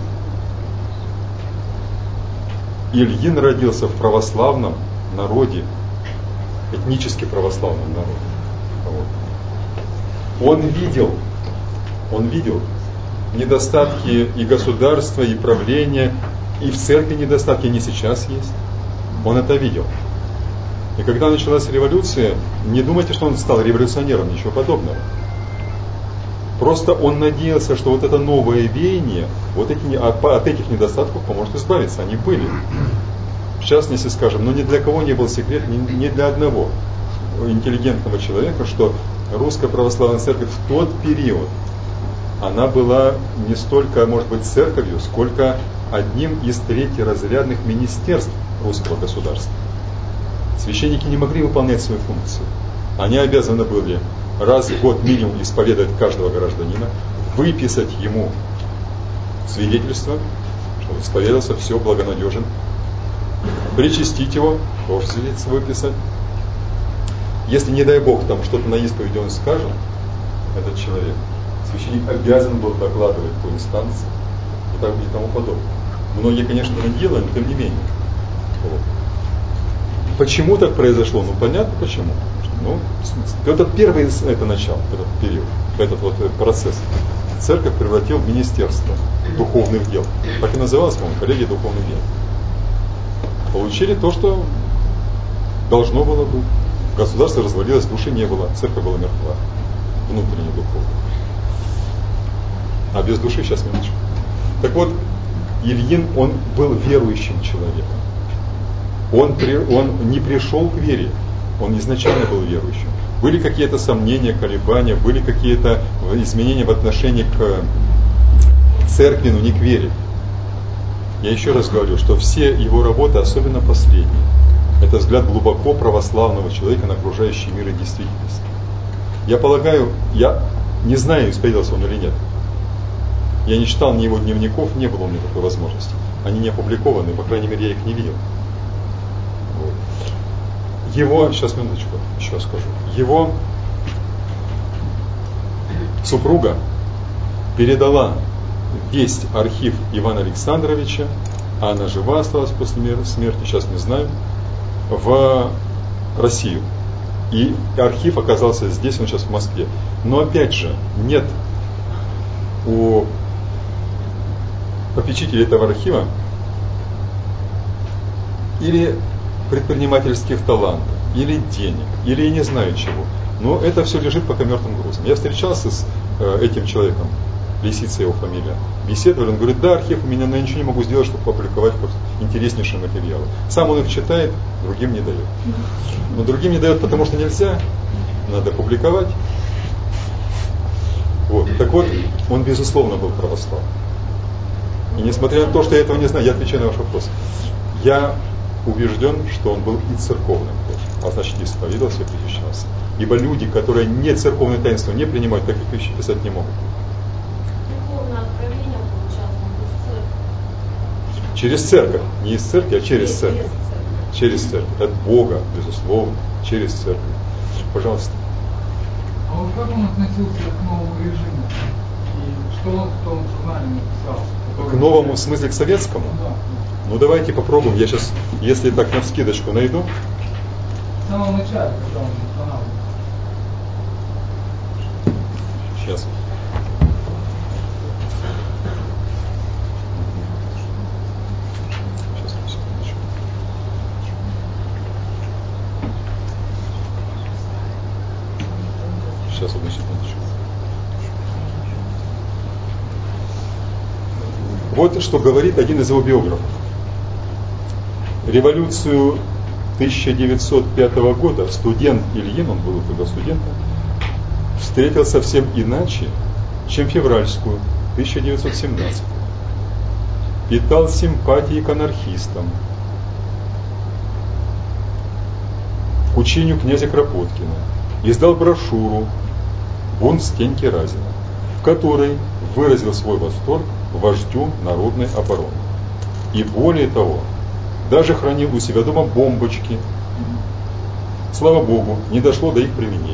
Ильин родился в православном народе, этнически православном народе. Вот. Он видел недостатки и государства, и правления, и в церкви недостатки, они сейчас есть. Он это видел. И когда началась революция, не думайте, что он стал революционером, ничего подобного. Просто он надеялся, что вот это новое веяние, от этих недостатков поможет избавиться. Они были. В частности, скажем, но ни для кого не был секрет, ни для одного интеллигентного человека, что Русская Православная Церковь в тот период, она была не столько, может быть, церковью, сколько одним из третьеразрядных министерств русского государства. Священники не могли выполнять свои функции. Они обязаны были раз в год минимум исповедовать каждого гражданина, выписать ему свидетельство, что он исповедовался, все благонадежен, причастить его, тоже свидетельство выписать. Если, не дай Бог, там что-то на исповеди он скажет, этот человек, священник обязан был докладывать по инстанции и тому подобное. Многие, конечно, не делали, но тем не менее. Вот. Почему так произошло? Ну, понятно почему. Ну, это первый это начало, этот период, этот вот процесс. Церковь превратил в министерство духовных дел. Так и называлось, по-моему, коллегия духовных дел. Получили то, что должно было быть. Государство развалилось, души не было, церковь была мертва, внутренне духовно. А без души, сейчас минуточку. Так вот, Ильин, он был верующим человеком. Он не пришел к вере, он изначально был верующим. Были какие-то сомнения, колебания, были какие-то изменения в отношении к церкви, но не к вере. Я еще раз говорю, что все его работы, особенно последние, это взгляд глубоко православного человека на окружающий мир и действительность. Я полагаю, я не знаю, исповедовался он или нет. Я не читал ни его дневников, не было у меня такой возможности. Они не опубликованы, по крайней мере, я их не видел. Вот. Его, сейчас минуточку, еще скажу. Его супруга передала весь архив Ивана Александровича, а она жива осталась после смерти, сейчас не знаю, в Россию. И архив оказался здесь, он сейчас в Москве. Но опять же, нет у попечителей этого архива или предпринимательских талантов, или денег, или я не знаю чего. Но это все лежит пока мертвым грузом. Я встречался с этим человеком, Лисица его фамилия, беседовали, он говорит, да, архив у меня, но я ничего не могу сделать, чтобы опубликовать интереснейшие материалы. Сам он их читает, другим не дает. Но другим не дает, потому что нельзя, надо публиковать. Вот. Так вот, он безусловно был православным. И несмотря на то, что я этого не знаю, я отвечаю на ваш вопрос. Я убежден, что он был и церковным тоже, а значит исповедовался и причащался. Ибо люди, которые не церковное таинство не принимают, таких вещей писать не могут. Духовное откровение получалось через церковь. Не из церкви, а через церковь. Через церковь. От Бога, безусловно, через церковь. Пожалуйста. А вот как он относился к новому режиму? И что он в том журнале написал? К новому, в смысле, к советскому? Да. Ну давайте попробуем. Я сейчас, если так навскидочку найду. В самом начале, когда он устанавливал. Сейчас. Сейчас, одну секундочку. Вот что говорит один из его биографов. Революцию 1905 года студент Ильин, он был тогда студентом, встретил совсем иначе, чем февральскую 1917. Питал симпатии к анархистам, к учению князя Кропоткина, издал брошюру «Бунт Стеньки Разина», в которой выразил свой восторг вождю народной обороны. И более того, даже хранил у себя дома бомбочки. Слава Богу, не дошло до их применения.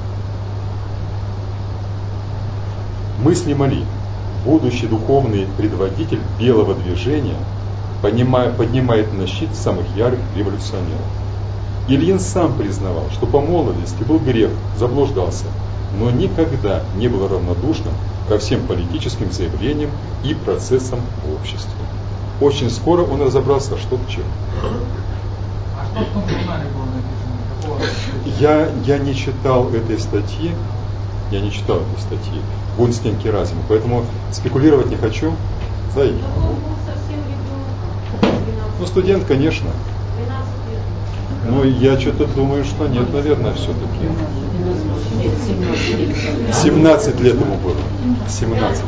Мысли моли, будущий духовный предводитель белого движения поднимает на щит самых ярых революционеров. Ильин сам признавал, что по молодости был грех, заблуждался, но никогда не был равнодушным ко всем политическим заявлениям и процессам в обществе. Очень скоро он разобрался, что к чему. А что в том журнале было написано? Я не читал этой статьи, Я не читал этой статьи. Бунстин Керазим. Поэтому спекулировать не хочу. Да, и... Но он был совсем ребенком. Ну, студент, конечно. 12 лет. Но я что-то думаю, что нет, наверное, все-таки. 17 лет ему было. 17.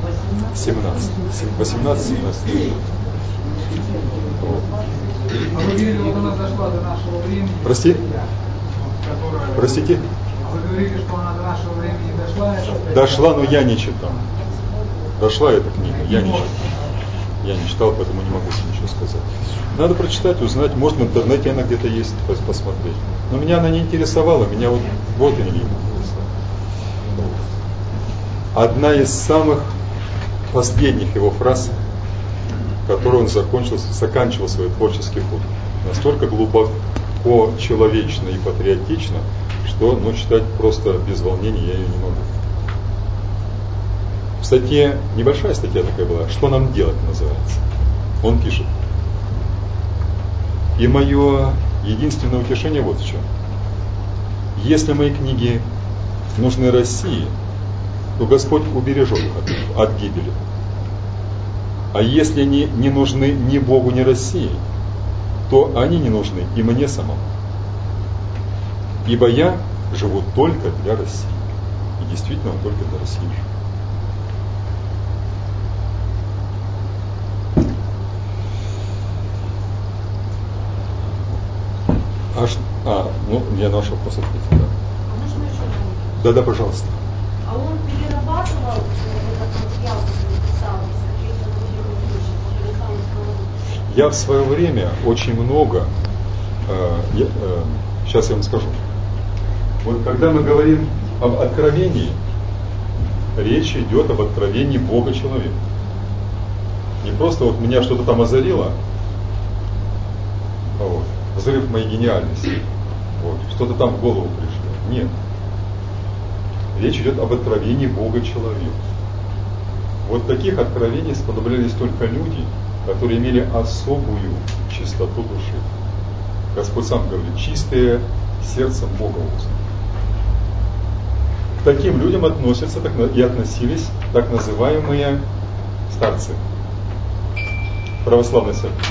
18-17 лет. Вот. А вы говорили, вот она дошла до нашего времени. Прости? Которая... Простите? А вы говорили, что она до нашего времени дошла? Дошла, но я не читал. Дошла эта книга, я не читал. Я не читал, поэтому не могу ничего сказать. Надо прочитать, узнать, может в интернете она где-то есть, посмотреть. Но меня она не интересовала, меня вот и не интересовала. Одна из самых последних его фраз, которой он заканчивал свой творческий путь, настолько глубоко человечно и патриотично, что читать просто без волнения я ее не могу. В статье, небольшая статья такая была, «Что нам делать» называется. Он пишет: «И мое единственное утешение вот в чем. Если мои книги нужны России, то Господь убережет их от гибели. А если они не нужны ни Богу, ни России, то они не нужны и мне самому. Ибо я живу только для России». И действительно, он только для России живет. Я на ваш вопрос ответил, да. А можно еще раз? Да, пожалуйста. А он перерабатывал этот материал, который писал, из каких-то других источников, или сам сказал? Я в свое время очень много, сейчас я вам скажу, вот когда мы говорим об откровении, речь идет об откровении Бога человеку. Не просто вот меня что-то там озарило, взрыв моей гениальности, что-то там в голову пришло. Нет. Речь идет об откровении Бога человеку. Вот таких откровений сподоблялись только люди, которые имели особую чистоту души. Господь сам говорит: чистые сердцем Бога узнают. К таким людям относятся и относились так называемые старцы православной церкви.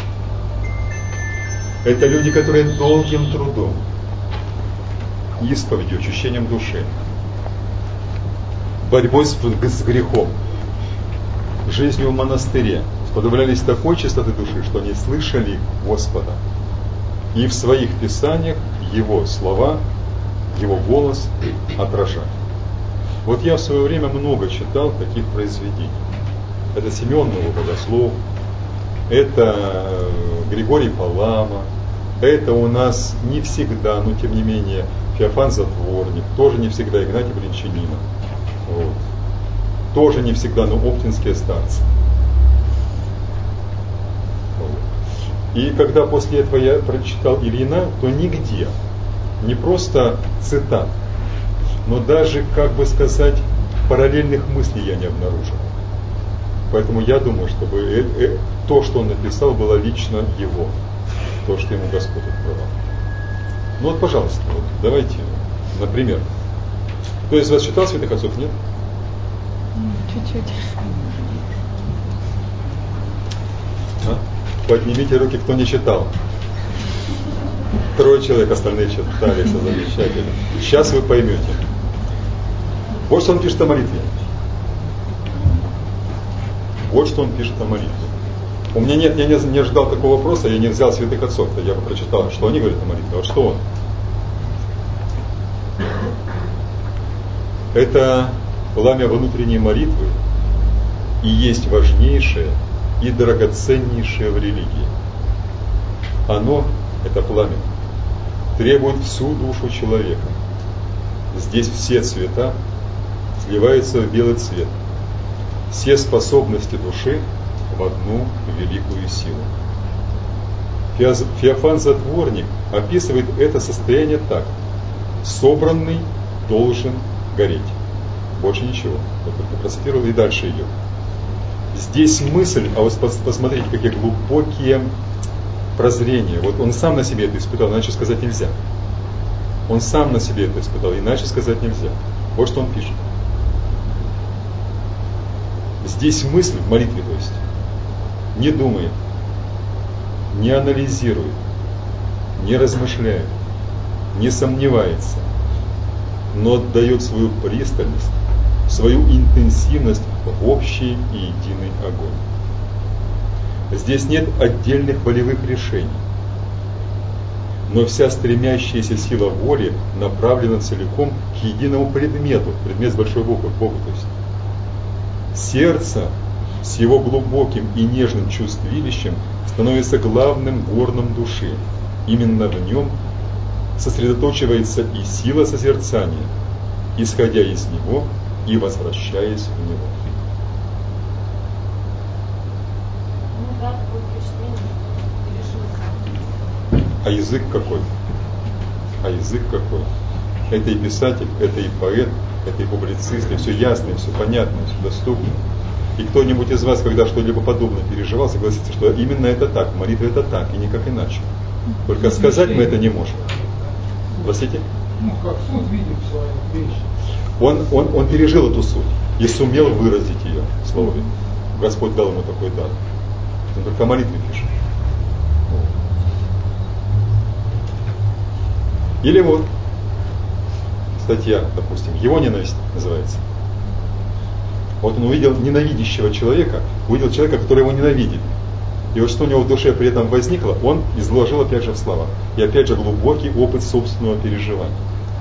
Это люди, которые долгим трудом, исповедью, очищением души, борьбой с грехом, жизнью в монастыре сподоблялись такой чистоты души, что они слышали Господа. И в своих писаниях Его слова, Его голос отражали. Вот я в свое время много читал таких произведений. Это Симеон Новый Богослов, это Григорий Палама, это у нас не всегда, но тем не менее Феофан Затворник, тоже не всегда Игнатий Бринчанинов, тоже не всегда, но оптинские старцы. И когда после этого я прочитал Ильина, то нигде, не просто цитат, но даже, как бы сказать, параллельных мыслей я не обнаружил. Поэтому я думаю, чтобы то, что он написал, было лично его, то, что ему Господь открывал. Ну вот, пожалуйста, давайте, например. Кто из вас читал святых отцов, нет? Чуть-чуть. Поднимите руки, кто не читал. 3 человек, остальные читали, все замечательно. Сейчас вы поймете. Вот что он пишет о молитве. Вот что он пишет о молитве. У меня нет, я не ожидал такого вопроса, я не взял святых отцов-то, я бы прочитал, что они говорят о молитве. Вот что он. Это пламя внутренней молитвы и есть важнейшее и драгоценнейшее в религии. Оно, это пламя, требует всю душу человека. Здесь все цвета сливаются в белый цвет. Все способности души в одну великую силу. Феофан Затворник описывает это состояние так: собранный должен гореть. Больше ничего. Я только процитировал, и дальше идет. Здесь мысль, а вот посмотрите, какие глубокие прозрения. Вот он сам на себе это испытал, иначе сказать нельзя. Он сам на себе это испытал, иначе сказать нельзя. Вот что он пишет. Здесь мысль в молитве, то есть, не думает, не анализирует, не размышляет, не сомневается, но отдает свою пристальность, свою интенсивность в общий и единый огонь. Здесь нет отдельных волевых решений, но вся стремящаяся сила воли направлена целиком к единому предмету, предмет с большой буквы, к Богу, то есть. Сердце с его глубоким и нежным чувствилищем становится главным горном души. Именно в нем сосредоточивается и сила созерцания, исходя из него и возвращаясь в него. А язык какой? А язык какой? Это и писатель, это и поэт, это и публицист, и все ясно, и все понятно, и все доступно. И кто-нибудь из вас, когда что-либо подобное переживал, согласится, что именно это так, в молитве это так, и никак иначе. Только сказать мы это не можем. Простите? Ну, как суд видит свою вещь. Он пережил эту суть и сумел выразить ее в слове. Господь дал ему такой дар. Он только о молитве пишет. Или вот статья, допустим, «Его ненависть» называется. Вот он увидел ненавидящего человека, увидел человека, который его ненавидит. И вот что у него в душе при этом возникло, он изложил опять же в словах. И опять же глубокий опыт собственного переживания.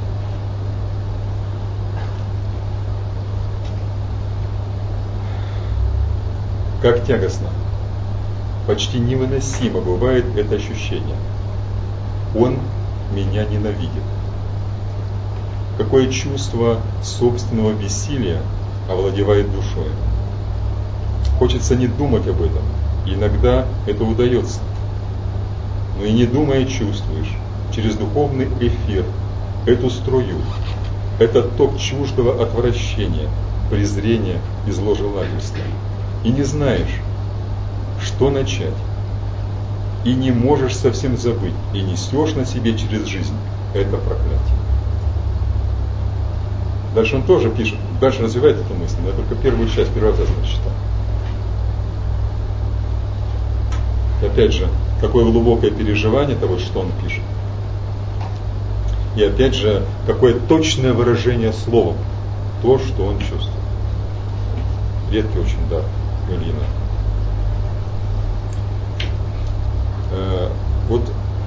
Как тягостно, почти невыносимо бывает это ощущение. Он меня ненавидит. Какое чувство собственного бессилия овладевает душой. Хочется не думать об этом, и иногда это удается. Но и не думая чувствуешь через духовный эфир эту струю, этот ток чуждого отвращения, презрения и зложелательства. И не знаешь, что начать. И не можешь совсем забыть, и несешь на себе через жизнь это проклятие. Дальше он тоже пишет, дальше развивает эту мысль, я только первую часть, первый абзац прочитал. И опять же, какое глубокое переживание того, что он пишет. И опять же, какое точное выражение словом, то, что он чувствует. Редкий очень дар Ильина. Вот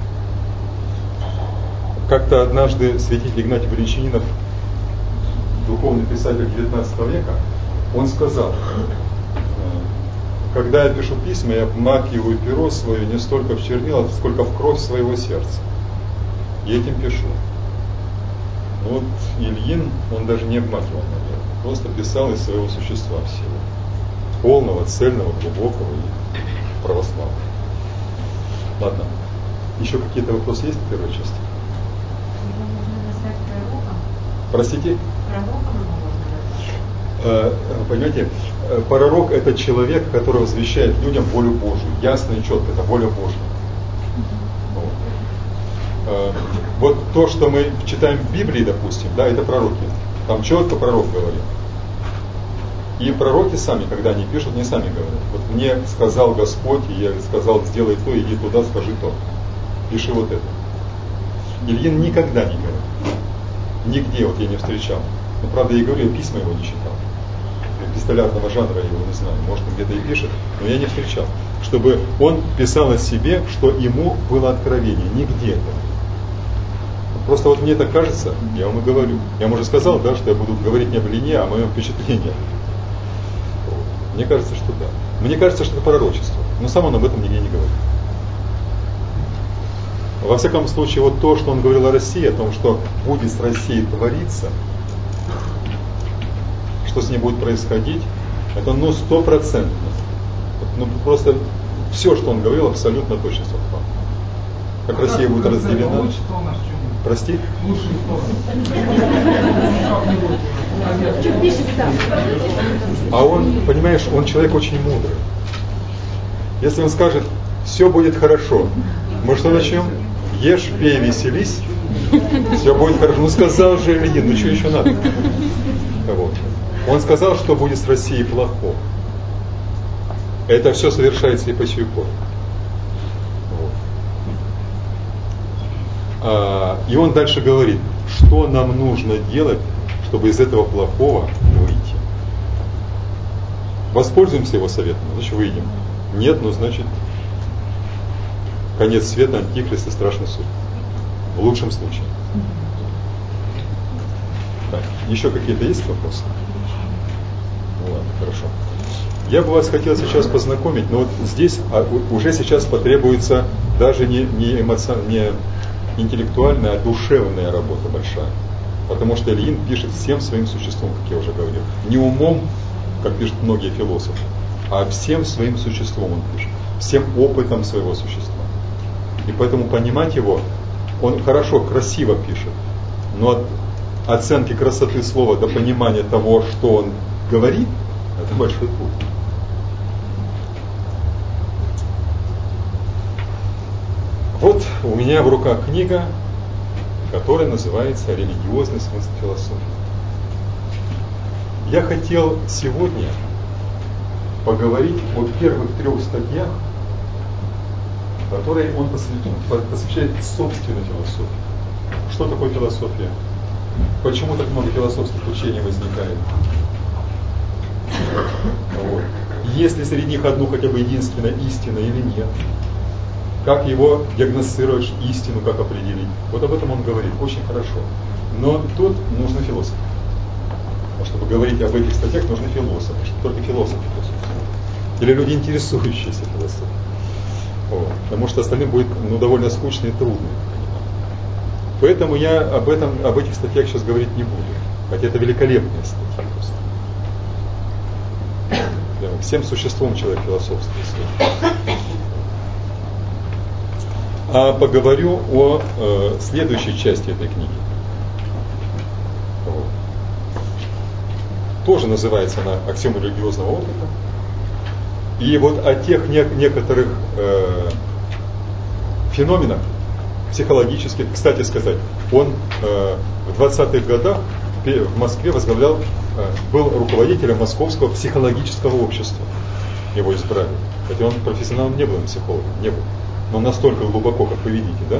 как-то однажды святитель Игнатий Бринчанинов, духовный писатель XIX века, он сказал: когда я пишу письма, я обмакиваю перо свое не столько в чернила, сколько в кровь своего сердца. И этим пишу. Но вот Ильин, он даже не обмакивал, наверное, просто писал из своего существа всего. Полного, цельного, глубокого и православного. Ладно. Еще какие-то вопросы есть в первой части? Его можно назвать пророком? Простите? Пророком его можно назвать? Понимаете, пророк — это человек, который возвещает людям волю Божию. Ясно и четко, это воля Божья. Вот то, что мы читаем в Библии, допустим, да, это пророки. Там четко пророк говорит. И пророки сами, когда они пишут, не сами говорят. Вот мне сказал Господь, и я сказал: сделай то, иди туда, скажи то. Пиши вот это. Ильин никогда не говорит. Нигде вот я не встречал. Но правда, я говорю, я письма его не читал. Эпистолярного жанра я его не знаю. Может, он где-то и пишет, но я не встречал. Чтобы он писал о себе, что ему было откровение. Нигде этого. Просто вот мне так кажется, я вам и говорю. Я вам уже сказал, да, что я буду говорить не об Ильине, а о моем впечатлении. Мне кажется, что да. Мне кажется, что это пророчество. Но сам он об этом нигде не говорит. Во всяком случае, вот то, что он говорил о России, о том, что будет с Россией твориться, что с ней будет происходить, это 100%. Просто все, что он говорил, абсолютно точно совпало. Как Россия будет разделена. Прости? А он, понимаешь, он человек очень мудрый. Если он скажет: все будет хорошо, мы что начнем? Ешь, пей, веселись, все будет хорошо. Ну сказал же Ильин, ну что еще надо? Вот. Он сказал, что будет с Россией плохо. Это все совершается и по сию пору. Вот. И он дальше говорит, что нам нужно делать, чтобы из этого плохого выйти. Воспользуемся его советом, значит выйдем. Нет, ну значит конец света, антихрист и страшный суд. В лучшем случае. Так, еще какие-то есть вопросы? Ну ладно, хорошо. Я бы вас хотел сейчас познакомить, но вот здесь уже сейчас потребуется даже не интеллектуальная, а душевная работа большая. Потому что Ильин пишет всем своим существом, как я уже говорил. Не умом, как пишут многие философы, а всем своим существом он пишет. Всем опытом своего существа. И поэтому понимать его, он хорошо, красиво пишет, но от оценки красоты слова до понимания того, что он говорит, это большой путь. Вот у меня в руках книга, которая называется «Религиозный смысл философии». Я хотел сегодня поговорить о первых 3 статьях, которые он посвящает собственной философии. Что такое философия? Почему так много философских учений возникает? Вот. Есть ли среди них одну хотя бы единственная истина или нет? Как его диагностировать, истину, как определить? Вот об этом он говорит очень хорошо. Но тут нужны философы. А чтобы говорить об этих статьях, нужны философы, чтобы только философы присутствуют. Или люди, интересующиеся философией. Потому что остальным будет довольно скучно и трудно. Поэтому я об этих статьях сейчас говорить не буду. Хотя это великолепные статьи просто. Всем существом человек философствует. А поговорю о следующей части этой книги. Тоже называется она «Аксиома религиозного опыта». И вот о тех некоторых феноменах психологических, кстати сказать, он в 20-х годах в Москве был руководителем Московского психологического общества. Его избрали. Хотя он профессионалом не был, психологом, не был. Но настолько глубоко, как вы видите, да,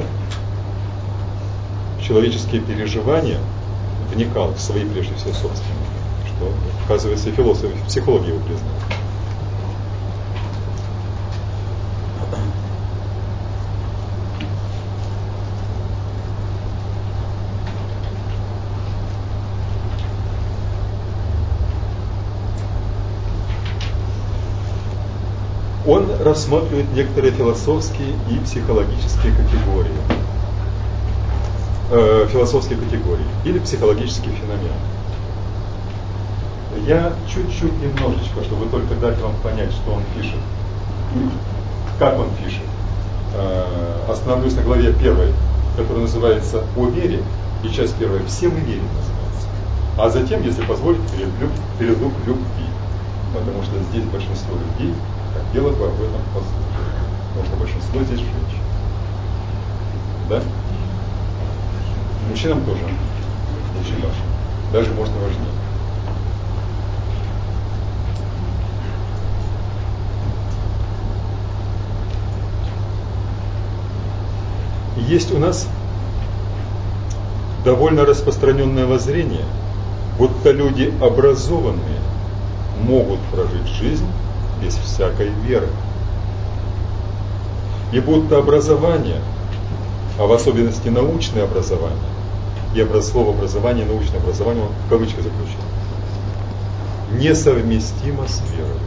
в человеческие переживания вникал в свои, прежде всего, собственные, что, оказывается, и философы, и психологи его признали. Он рассматривает некоторые философские и психологические категории. Или психологические феномены. Я чуть-чуть немножечко, чтобы только дать вам понять, что он пишет, как он пишет, остановлюсь на главе 1, которая называется «О вере», и часть 1 «Все мы верим» называется. А затем, если позволите, перейду к любви. Потому что здесь большинство людей хотело бы об этом послушать. Потому что большинство здесь женщин. Да? Мужчинам тоже очень важно. Даже, может, и важнее. Есть у нас довольно распространенное воззрение, будто люди образованные могут прожить жизнь без всякой веры. И будто образование, а в особенности научное образование, и слово образование, научное образование, он в кавычках заключил, несовместимо с верой.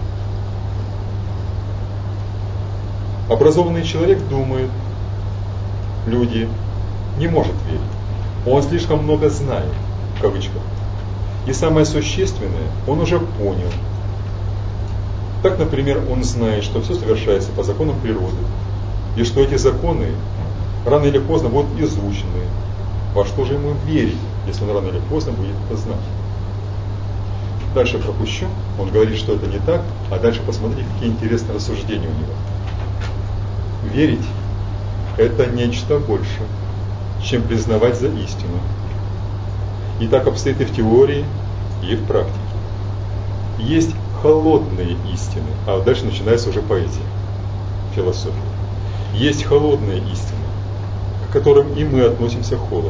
Образованный человек думает, люди, не может верить. Он слишком много знает, в кавычках. И самое существенное, он уже понял. Так, например, он знает, что все совершается по законам природы, и что эти законы рано или поздно будут изучены. Во что же ему верить, если он рано или поздно будет это знать? Дальше пропущу. Он говорит, что это не так, а дальше посмотрите, какие интересные рассуждения у него. Верить – это нечто больше, чем признавать за истину. И так обстоит и в теории, и в практике. Есть холодные истины. А вот дальше начинается уже поэзия, философия. Есть холодные истины, к которым и мы относимся холодно.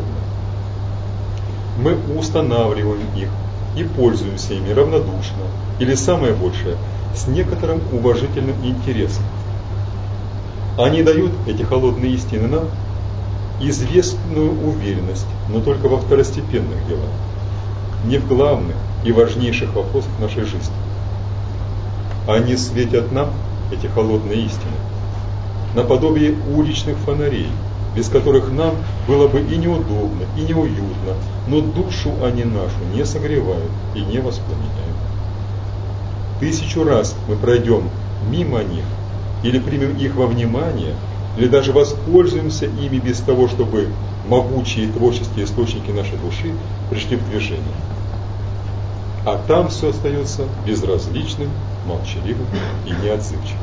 Мы устанавливаем их и пользуемся ими равнодушно, или самое большее, с некоторым уважительным интересом. Они дают, эти холодные истины, нам известную уверенность, но только во второстепенных делах, не в главных и важнейших вопросах нашей жизни. Они светят нам, эти холодные истины, наподобие уличных фонарей, без которых нам было бы и неудобно, и неуютно, но душу они нашу не согревают и не воспламеняют. 1000 раз мы пройдем мимо них, или примем их во внимание, или даже воспользуемся ими без того, чтобы могучие творческие источники нашей души пришли в движение. А там все остается безразличным, молчаливым и неотзывчивым.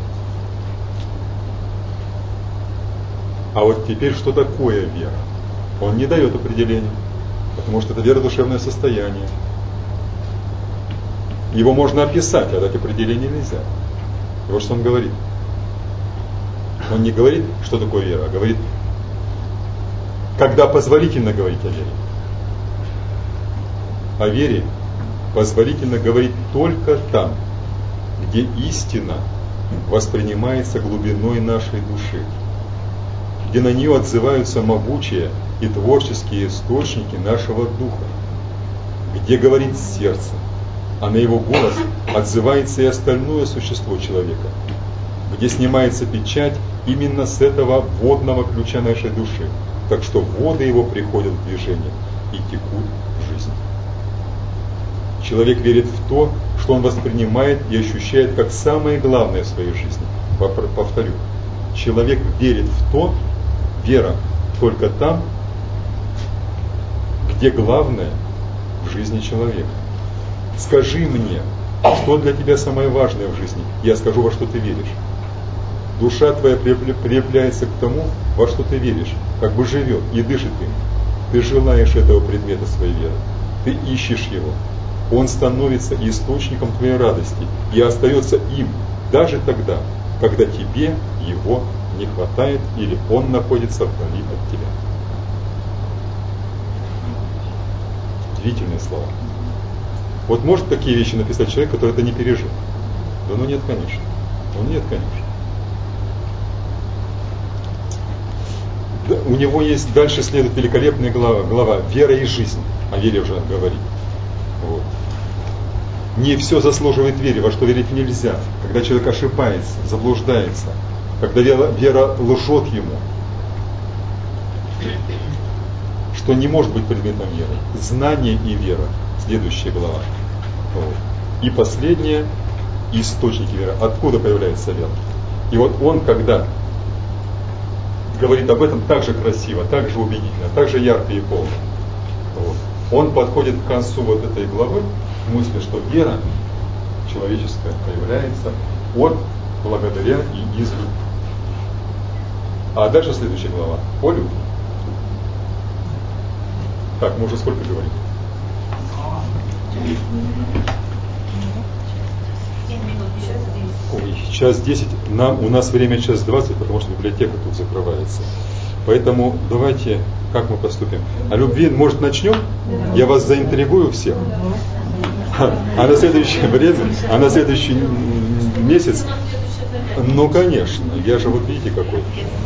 А вот теперь, что такое вера? Он не дает определения, потому что это вера — душевное состояние. Его можно описать, а дать определение нельзя. И вот что он говорит. Он не говорит, что такое вера, а говорит, когда позволительно говорить о вере. О вере позволительно говорить только там, где истина воспринимается глубиной нашей души, где на нее отзываются могучие и творческие источники нашего духа, где говорит сердце, а на его голос отзывается и остальное существо человека, где снимается печать именно с этого водного ключа нашей души, так что воды его приходят в движение и текут в жизнь. Человек верит в то, что он воспринимает и ощущает как самое главное в своей жизни. Повторю, человек верит в то, вера только там, где главное в жизни человека. Скажи мне, что для тебя самое важное в жизни, я скажу, во что ты веришь. Душа твоя прилепляется к тому, во что ты веришь, как бы живет и дышит им. Ты желаешь этого предмета своей веры, ты ищешь его. Он становится источником твоей радости и остается им даже тогда, когда тебе его не хватает или он находится вдали от тебя. Удивительные слова. Вот может такие вещи написать человек, который это не пережил? Да ну нет, конечно. Ну нет, конечно. Да, у него есть, дальше следует великолепная глава «Вера и жизнь». О вере уже говорит. Вот. Не все заслуживает веры, во что верить нельзя. Когда человек ошибается, заблуждается, когда вера лжет ему, что не может быть предметом веры. Знание и вера. Следующая глава. Вот. И последняя — источники веры. Откуда появляется вера? И вот он, когда говорит об этом так же красиво, так же убедительно, так же ярко и полно, вот, он подходит к концу вот этой главы к мысли, что вера человеческая появляется от, благодаря и из любви. А дальше следующая глава — о любви. Так, мы уже сколько говорим? Ой, час 10. У нас время час 20, потому что библиотека тут закрывается. Поэтому давайте, как мы поступим? О любви, может, начнем? Я вас заинтригую всех. А на следующее время, а на следующий месяц, ну, конечно, я же вот видите какой.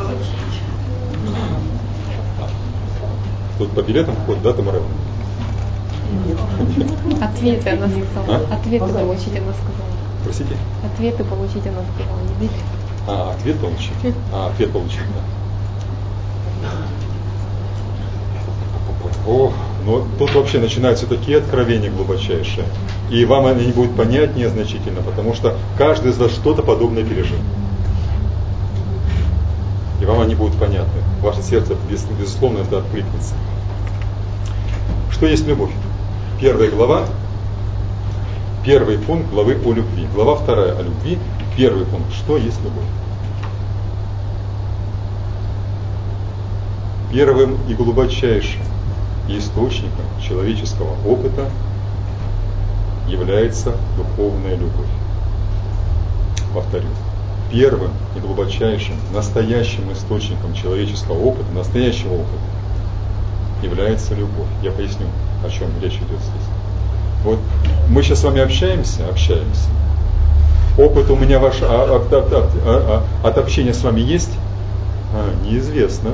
Тут по билетам вход, да, Тамара? Ответы она сказала. Ответы получить она сказала. Простите? Ответы получить она сказала, не билет. Ответ получить? Ответ получить, да. Ох, но тут вообще начинаются такие откровения глубочайшие. И вам они будут понятнее значительно, потому что каждый из вас что-то подобное пережил. И вам они будут понятны. Ваше сердце, безусловно, это откликнется. Что есть любовь? Первая глава, первый пункт главы о любви. Глава вторая о любви. Первый пункт. Что есть любовь? Первым и глубочайшим источником человеческого опыта является духовная любовь. повторю, первым и глубочайшим, настоящим источником человеческого опыта, настоящего опыта, является любовь. Я поясню, о чем речь идет здесь. Вот мы сейчас с вами общаемся. Опыт у меня ваш от общения с вами есть? Неизвестно.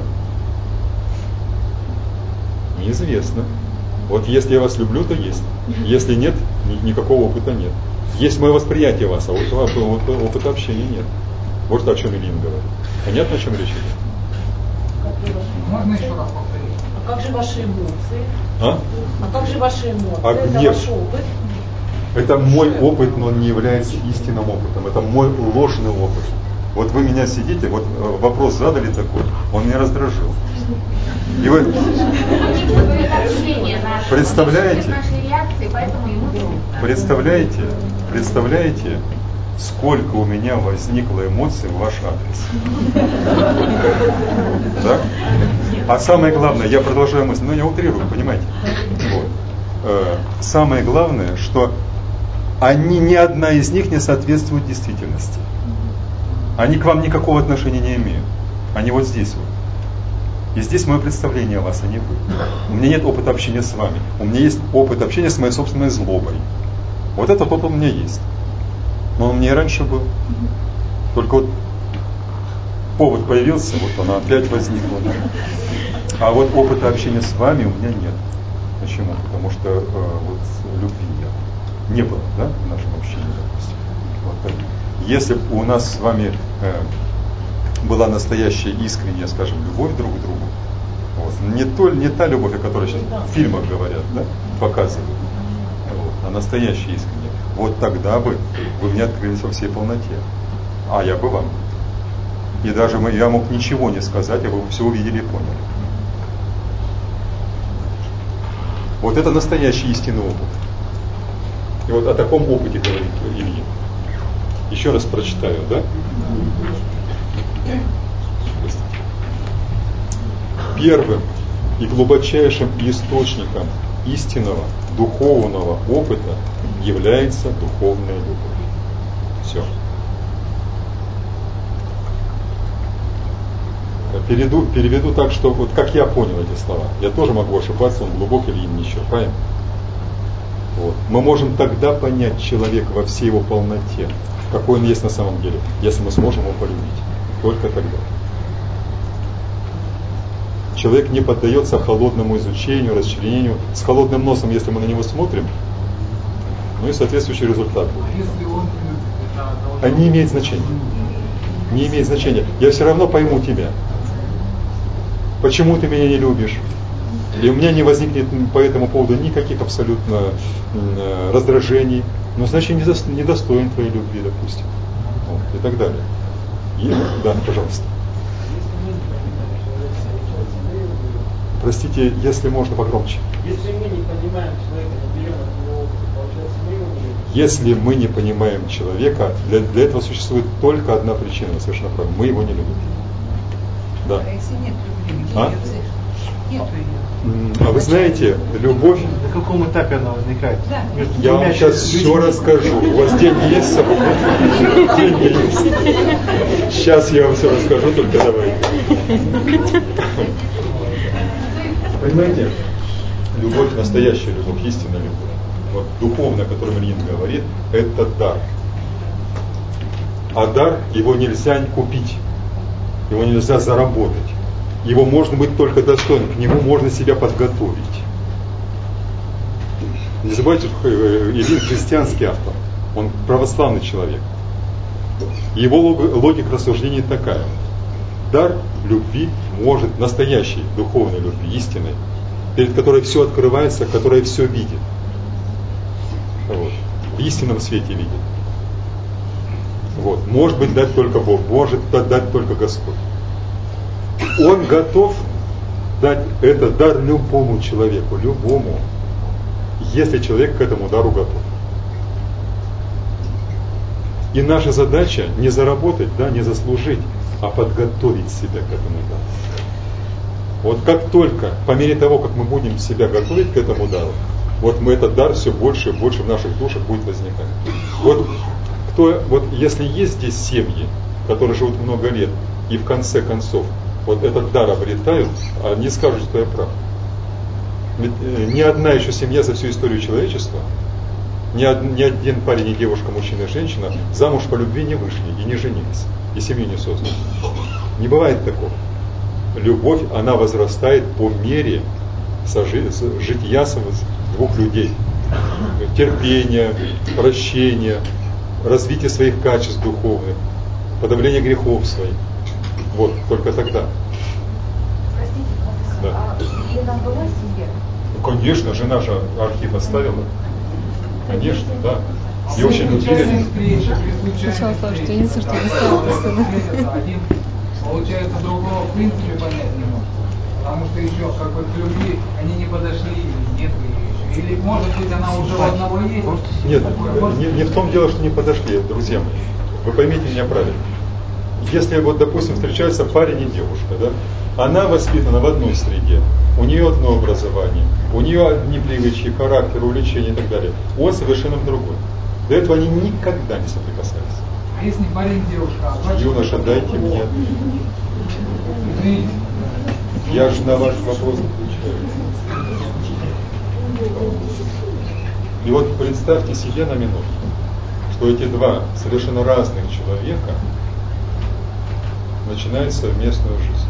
Вот если я вас люблю, то есть. Если нет, никакого опыта нет. Есть мое восприятие вас, а опыта общения нет. Вот о чем Ильин говорит. Понятно, о чем речь идет? Можно еще раз повторить? А как же ваши эмоции? А как же ваши эмоции? А это гнев? ваш опыт? Это мой опыт, но он не является истинным опытом. Это мой ложный опыт. Вот вы меня сидите, вот вопрос задали такой, он меня раздражил. И вы представляете, сколько у меня возникло эмоций в ваш адрес. Да? А самое главное, я продолжаю мысль, но я утрирую, понимаете? Вот. Самое главное, что ни одна из них не соответствует действительности. Они к вам никакого отношения не имеют. Они вот здесь вот. И здесь мое представление о вас, а не вы. У меня нет опыта общения с вами. У меня есть опыт общения с моей собственной злобой. Вот этот опыт у меня есть. Но он у меня и раньше был. Только вот повод появился, вот она опять возникла. А вот опыта общения с вами у меня нет. Почему? Потому что вот любви нет. Не было, да, в нашем общении, допустим. Вот так. Если бы у нас с вами была настоящая искренняя, скажем, любовь друг к другу, вот, не та любовь, о которой сейчас в фильмах говорят, да, показывают, вот, а настоящая искренняя, вот тогда бы вы мне открылись во всей полноте, а я бы вам. И даже я мог ничего не сказать, а вы все увидели и поняли. Вот это настоящий истинный опыт. И вот о таком опыте говорит Ильин. Еще раз прочитаю, да? Первым и глубочайшим источником истинного духовного опыта является духовная любовь. Все. Переведу так, что вот как я понял эти слова. Я тоже могу ошибаться, он глубокий или неисчерпаем. Вот. Мы можем тогда понять человека во всей его полноте, какой он есть на самом деле, если мы сможем его полюбить. Только тогда. Человек не поддается холодному изучению, расчленению. С холодным носом, если мы на него смотрим, ну и соответствующий результат будет. Если он А не имеет значения. Не имеет значения. Я все равно пойму тебя. Почему ты меня не любишь? И у меня не возникнет по этому поводу никаких абсолютно раздражений. Ну, значит, недостоин твоей любви, допустим. Вот, и так далее. Да, пожалуйста. Простите, если можно погромче. Если мы не понимаем человека, не берем от него опыт, получается, мы его не любим. Если мы не понимаем человека, для этого существует только одна причина, вы совершенно правы, мы его не любим. Да. А если нет любви, где А? ее взять? Нету ее. А вы знаете, любовь... На каком этапе она возникает? Да. Я вам сейчас все расскажу. У вас деньги есть с собой? Деньги есть. Сейчас я вам все расскажу, только давайте. Понимаете? Любовь, настоящая любовь, истинная любовь. Вот духовная, о которой Ильин говорит, это дар. А дар, его нельзя купить. Его нельзя заработать. Его можно быть только достойным. К нему можно себя подготовить. Не забывайте, что Ильин христианский автор. Он православный человек. Его логика рассуждений такая. Дар любви может, настоящей духовной любви, истинной, перед которой все открывается, которая все видит. Вот. В истинном свете видит. Вот. Может быть дать только Бог, может дать только Господь. Он готов дать этот дар любому человеку, любому, если человек к этому дару готов. И наша задача не заработать, да, не заслужить, а подготовить себя к этому дару. Вот как только, по мере того, как мы будем себя готовить к этому дару, вот мы этот дар все больше и больше в наших душах будет возникать. Вот вот если есть здесь семьи, которые живут много лет, и в конце концов вот этот дар обретают, они скажут, что я прав. Ведь ни одна еще семья за всю историю человечества, ни один парень и девушка, мужчина и женщина замуж по любви не вышли и не женились, и семью не создали. Не бывает такого. Любовь, она возрастает по мере жития двух людей. Терпение, прощение, развитие своих качеств духовных, подавление грехов своих. Вот, только тогда. Простите, профессор, да. А Елена была в семье? Ну, конечно, жена же архив оставила. Конечно, да. А И очень любили. Сначала слушайте, я не слышу, что не один, получается, другого в принципе понять не может. Потому что еще как бы к любви они не подошли, или нет, или может быть она уже у одного есть. Нет, не в том дело, что не подошли, друзья мои. Вы поймите меня правильно. Если вот, допустим, встречаются парень и девушка, да, она воспитана в одной среде, у нее одно образование, у нее одни привычки, характер, увлечения и так далее. Он совершенно другой. До этого они никогда не соприкасались. А если парень и девушка? Юноша, дайте мне. Я же на ваш вопрос отвечаю. И вот представьте себе на минуту, что эти два совершенно разных человека начинают совместную жизнь.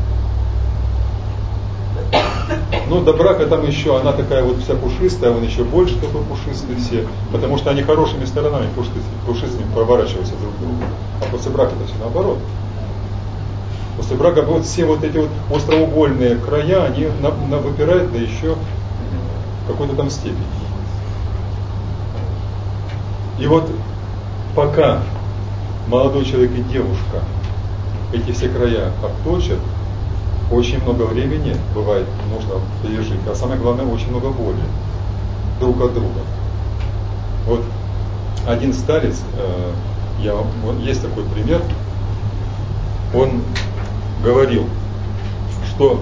Ну, до брака там еще она такая вот вся пушистая, а он еще больше такой пушистый все, потому что они хорошими сторонами пушистыми проворачиваются друг к другу. А после брака это все наоборот. После брака вот все вот эти вот остроугольные края, они выпирают, да еще в какой-то там степени. И вот пока молодой человек и девушка эти все края обточат, очень много времени бывает нужно пережить, а самое главное, очень много боли друг от друга. Вот один старец, вот есть такой пример, он говорил, что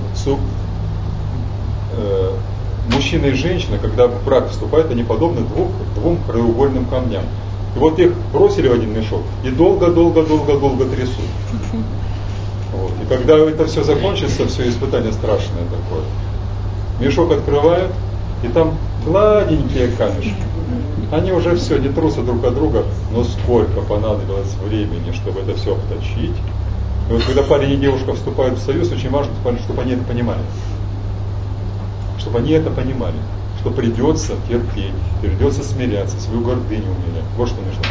мужчина и женщина, когда в брак вступают, они подобны двум краеугольным камням. И вот их бросили в один мешок и долго-долго-долго-долго трясут. Вот. И когда это все закончится, все испытание страшное такое, мешок открывают, и там гладенькие камешки. Они уже все, не трутся друг от друга, но сколько понадобилось времени, чтобы это все обточить. И вот когда парень и девушка вступают в союз, очень важно, чтобы они это понимали. Чтобы они это понимали, что придется терпеть, придется смиряться, свою гордыню умерять. Вот что нужно.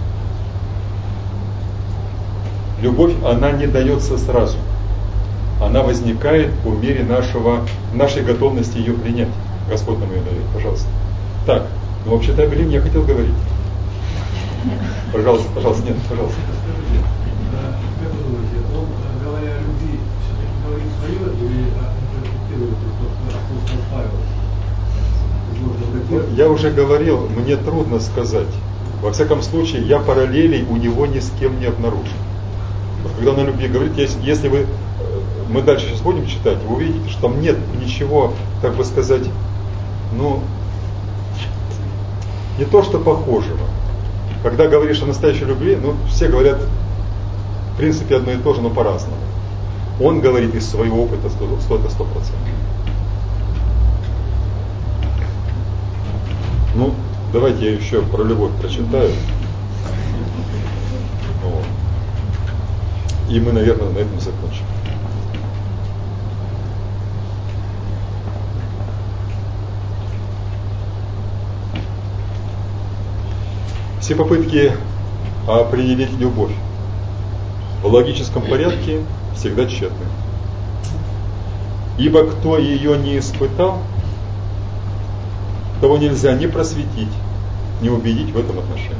Любовь, она не дается сразу. Она возникает по мере нашей готовности ее принять. Господь нам ее дает, пожалуйста. Так, ну вообще-то о я хотел говорить. Пожалуйста, нет, пожалуйста. Скажите, как вы думаете, он, говоря о любви, все-таки говорит свое или интерпретирует то, что Павел? Я уже говорил, мне трудно сказать. Во всяком случае, я параллелей у него ни с кем не обнаружил. Когда он о любви говорит, если мы дальше сейчас будем читать, вы увидите, что там нет ничего, так бы сказать, не то что похожего. Когда говоришь о настоящей любви, все говорят в принципе одно и то же, но по-разному. Он говорит из своего опыта 100%. Давайте я еще про любовь прочитаю. И мы, наверное, на этом закончим. Все попытки определить любовь в логическом порядке всегда тщетны. Ибо кто ее не испытал, того нельзя ни просветить, ни убедить в этом отношении.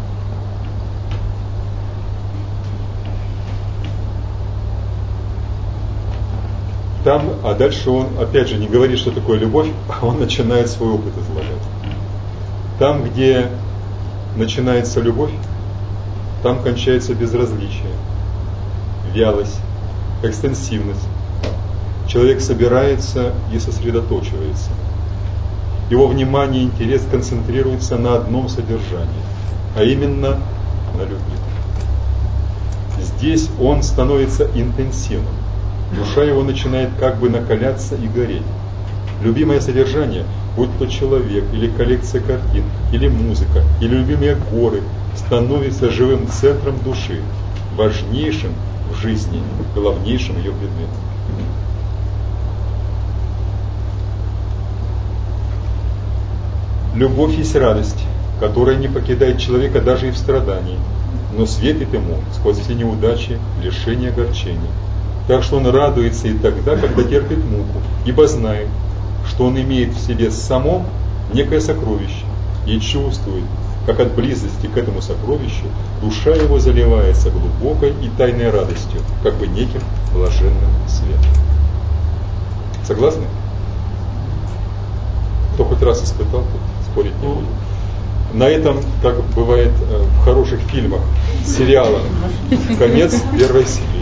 Там, а дальше он опять же не говорит, что такое любовь, а он начинает свой опыт излагать. Там, где начинается любовь, там кончается безразличие, вялость, экстенсивность. Человек собирается и сосредоточивается. Его внимание и интерес концентрируются на одном содержании, а именно на любви. Здесь он становится интенсивным. Душа его начинает как бы накаляться и гореть. Любимое содержание, будь то человек, или коллекция картин, или музыка, или любимые горы, становится живым центром души, важнейшим в жизни, главнейшим ее предметом. Любовь есть радость, которая не покидает человека даже и в страдании, но светит ему сквозь все неудачи, лишения, огорчения. Так что он радуется и тогда, когда терпит муку, ибо знает, что он имеет в себе самом некое сокровище и чувствует, как от близости к этому сокровищу душа его заливается глубокой и тайной радостью, как бы неким блаженным светом. Согласны? Кто хоть раз испытал, спорить не буду. На этом, как бывает в хороших фильмах, сериалах, конец первой серии.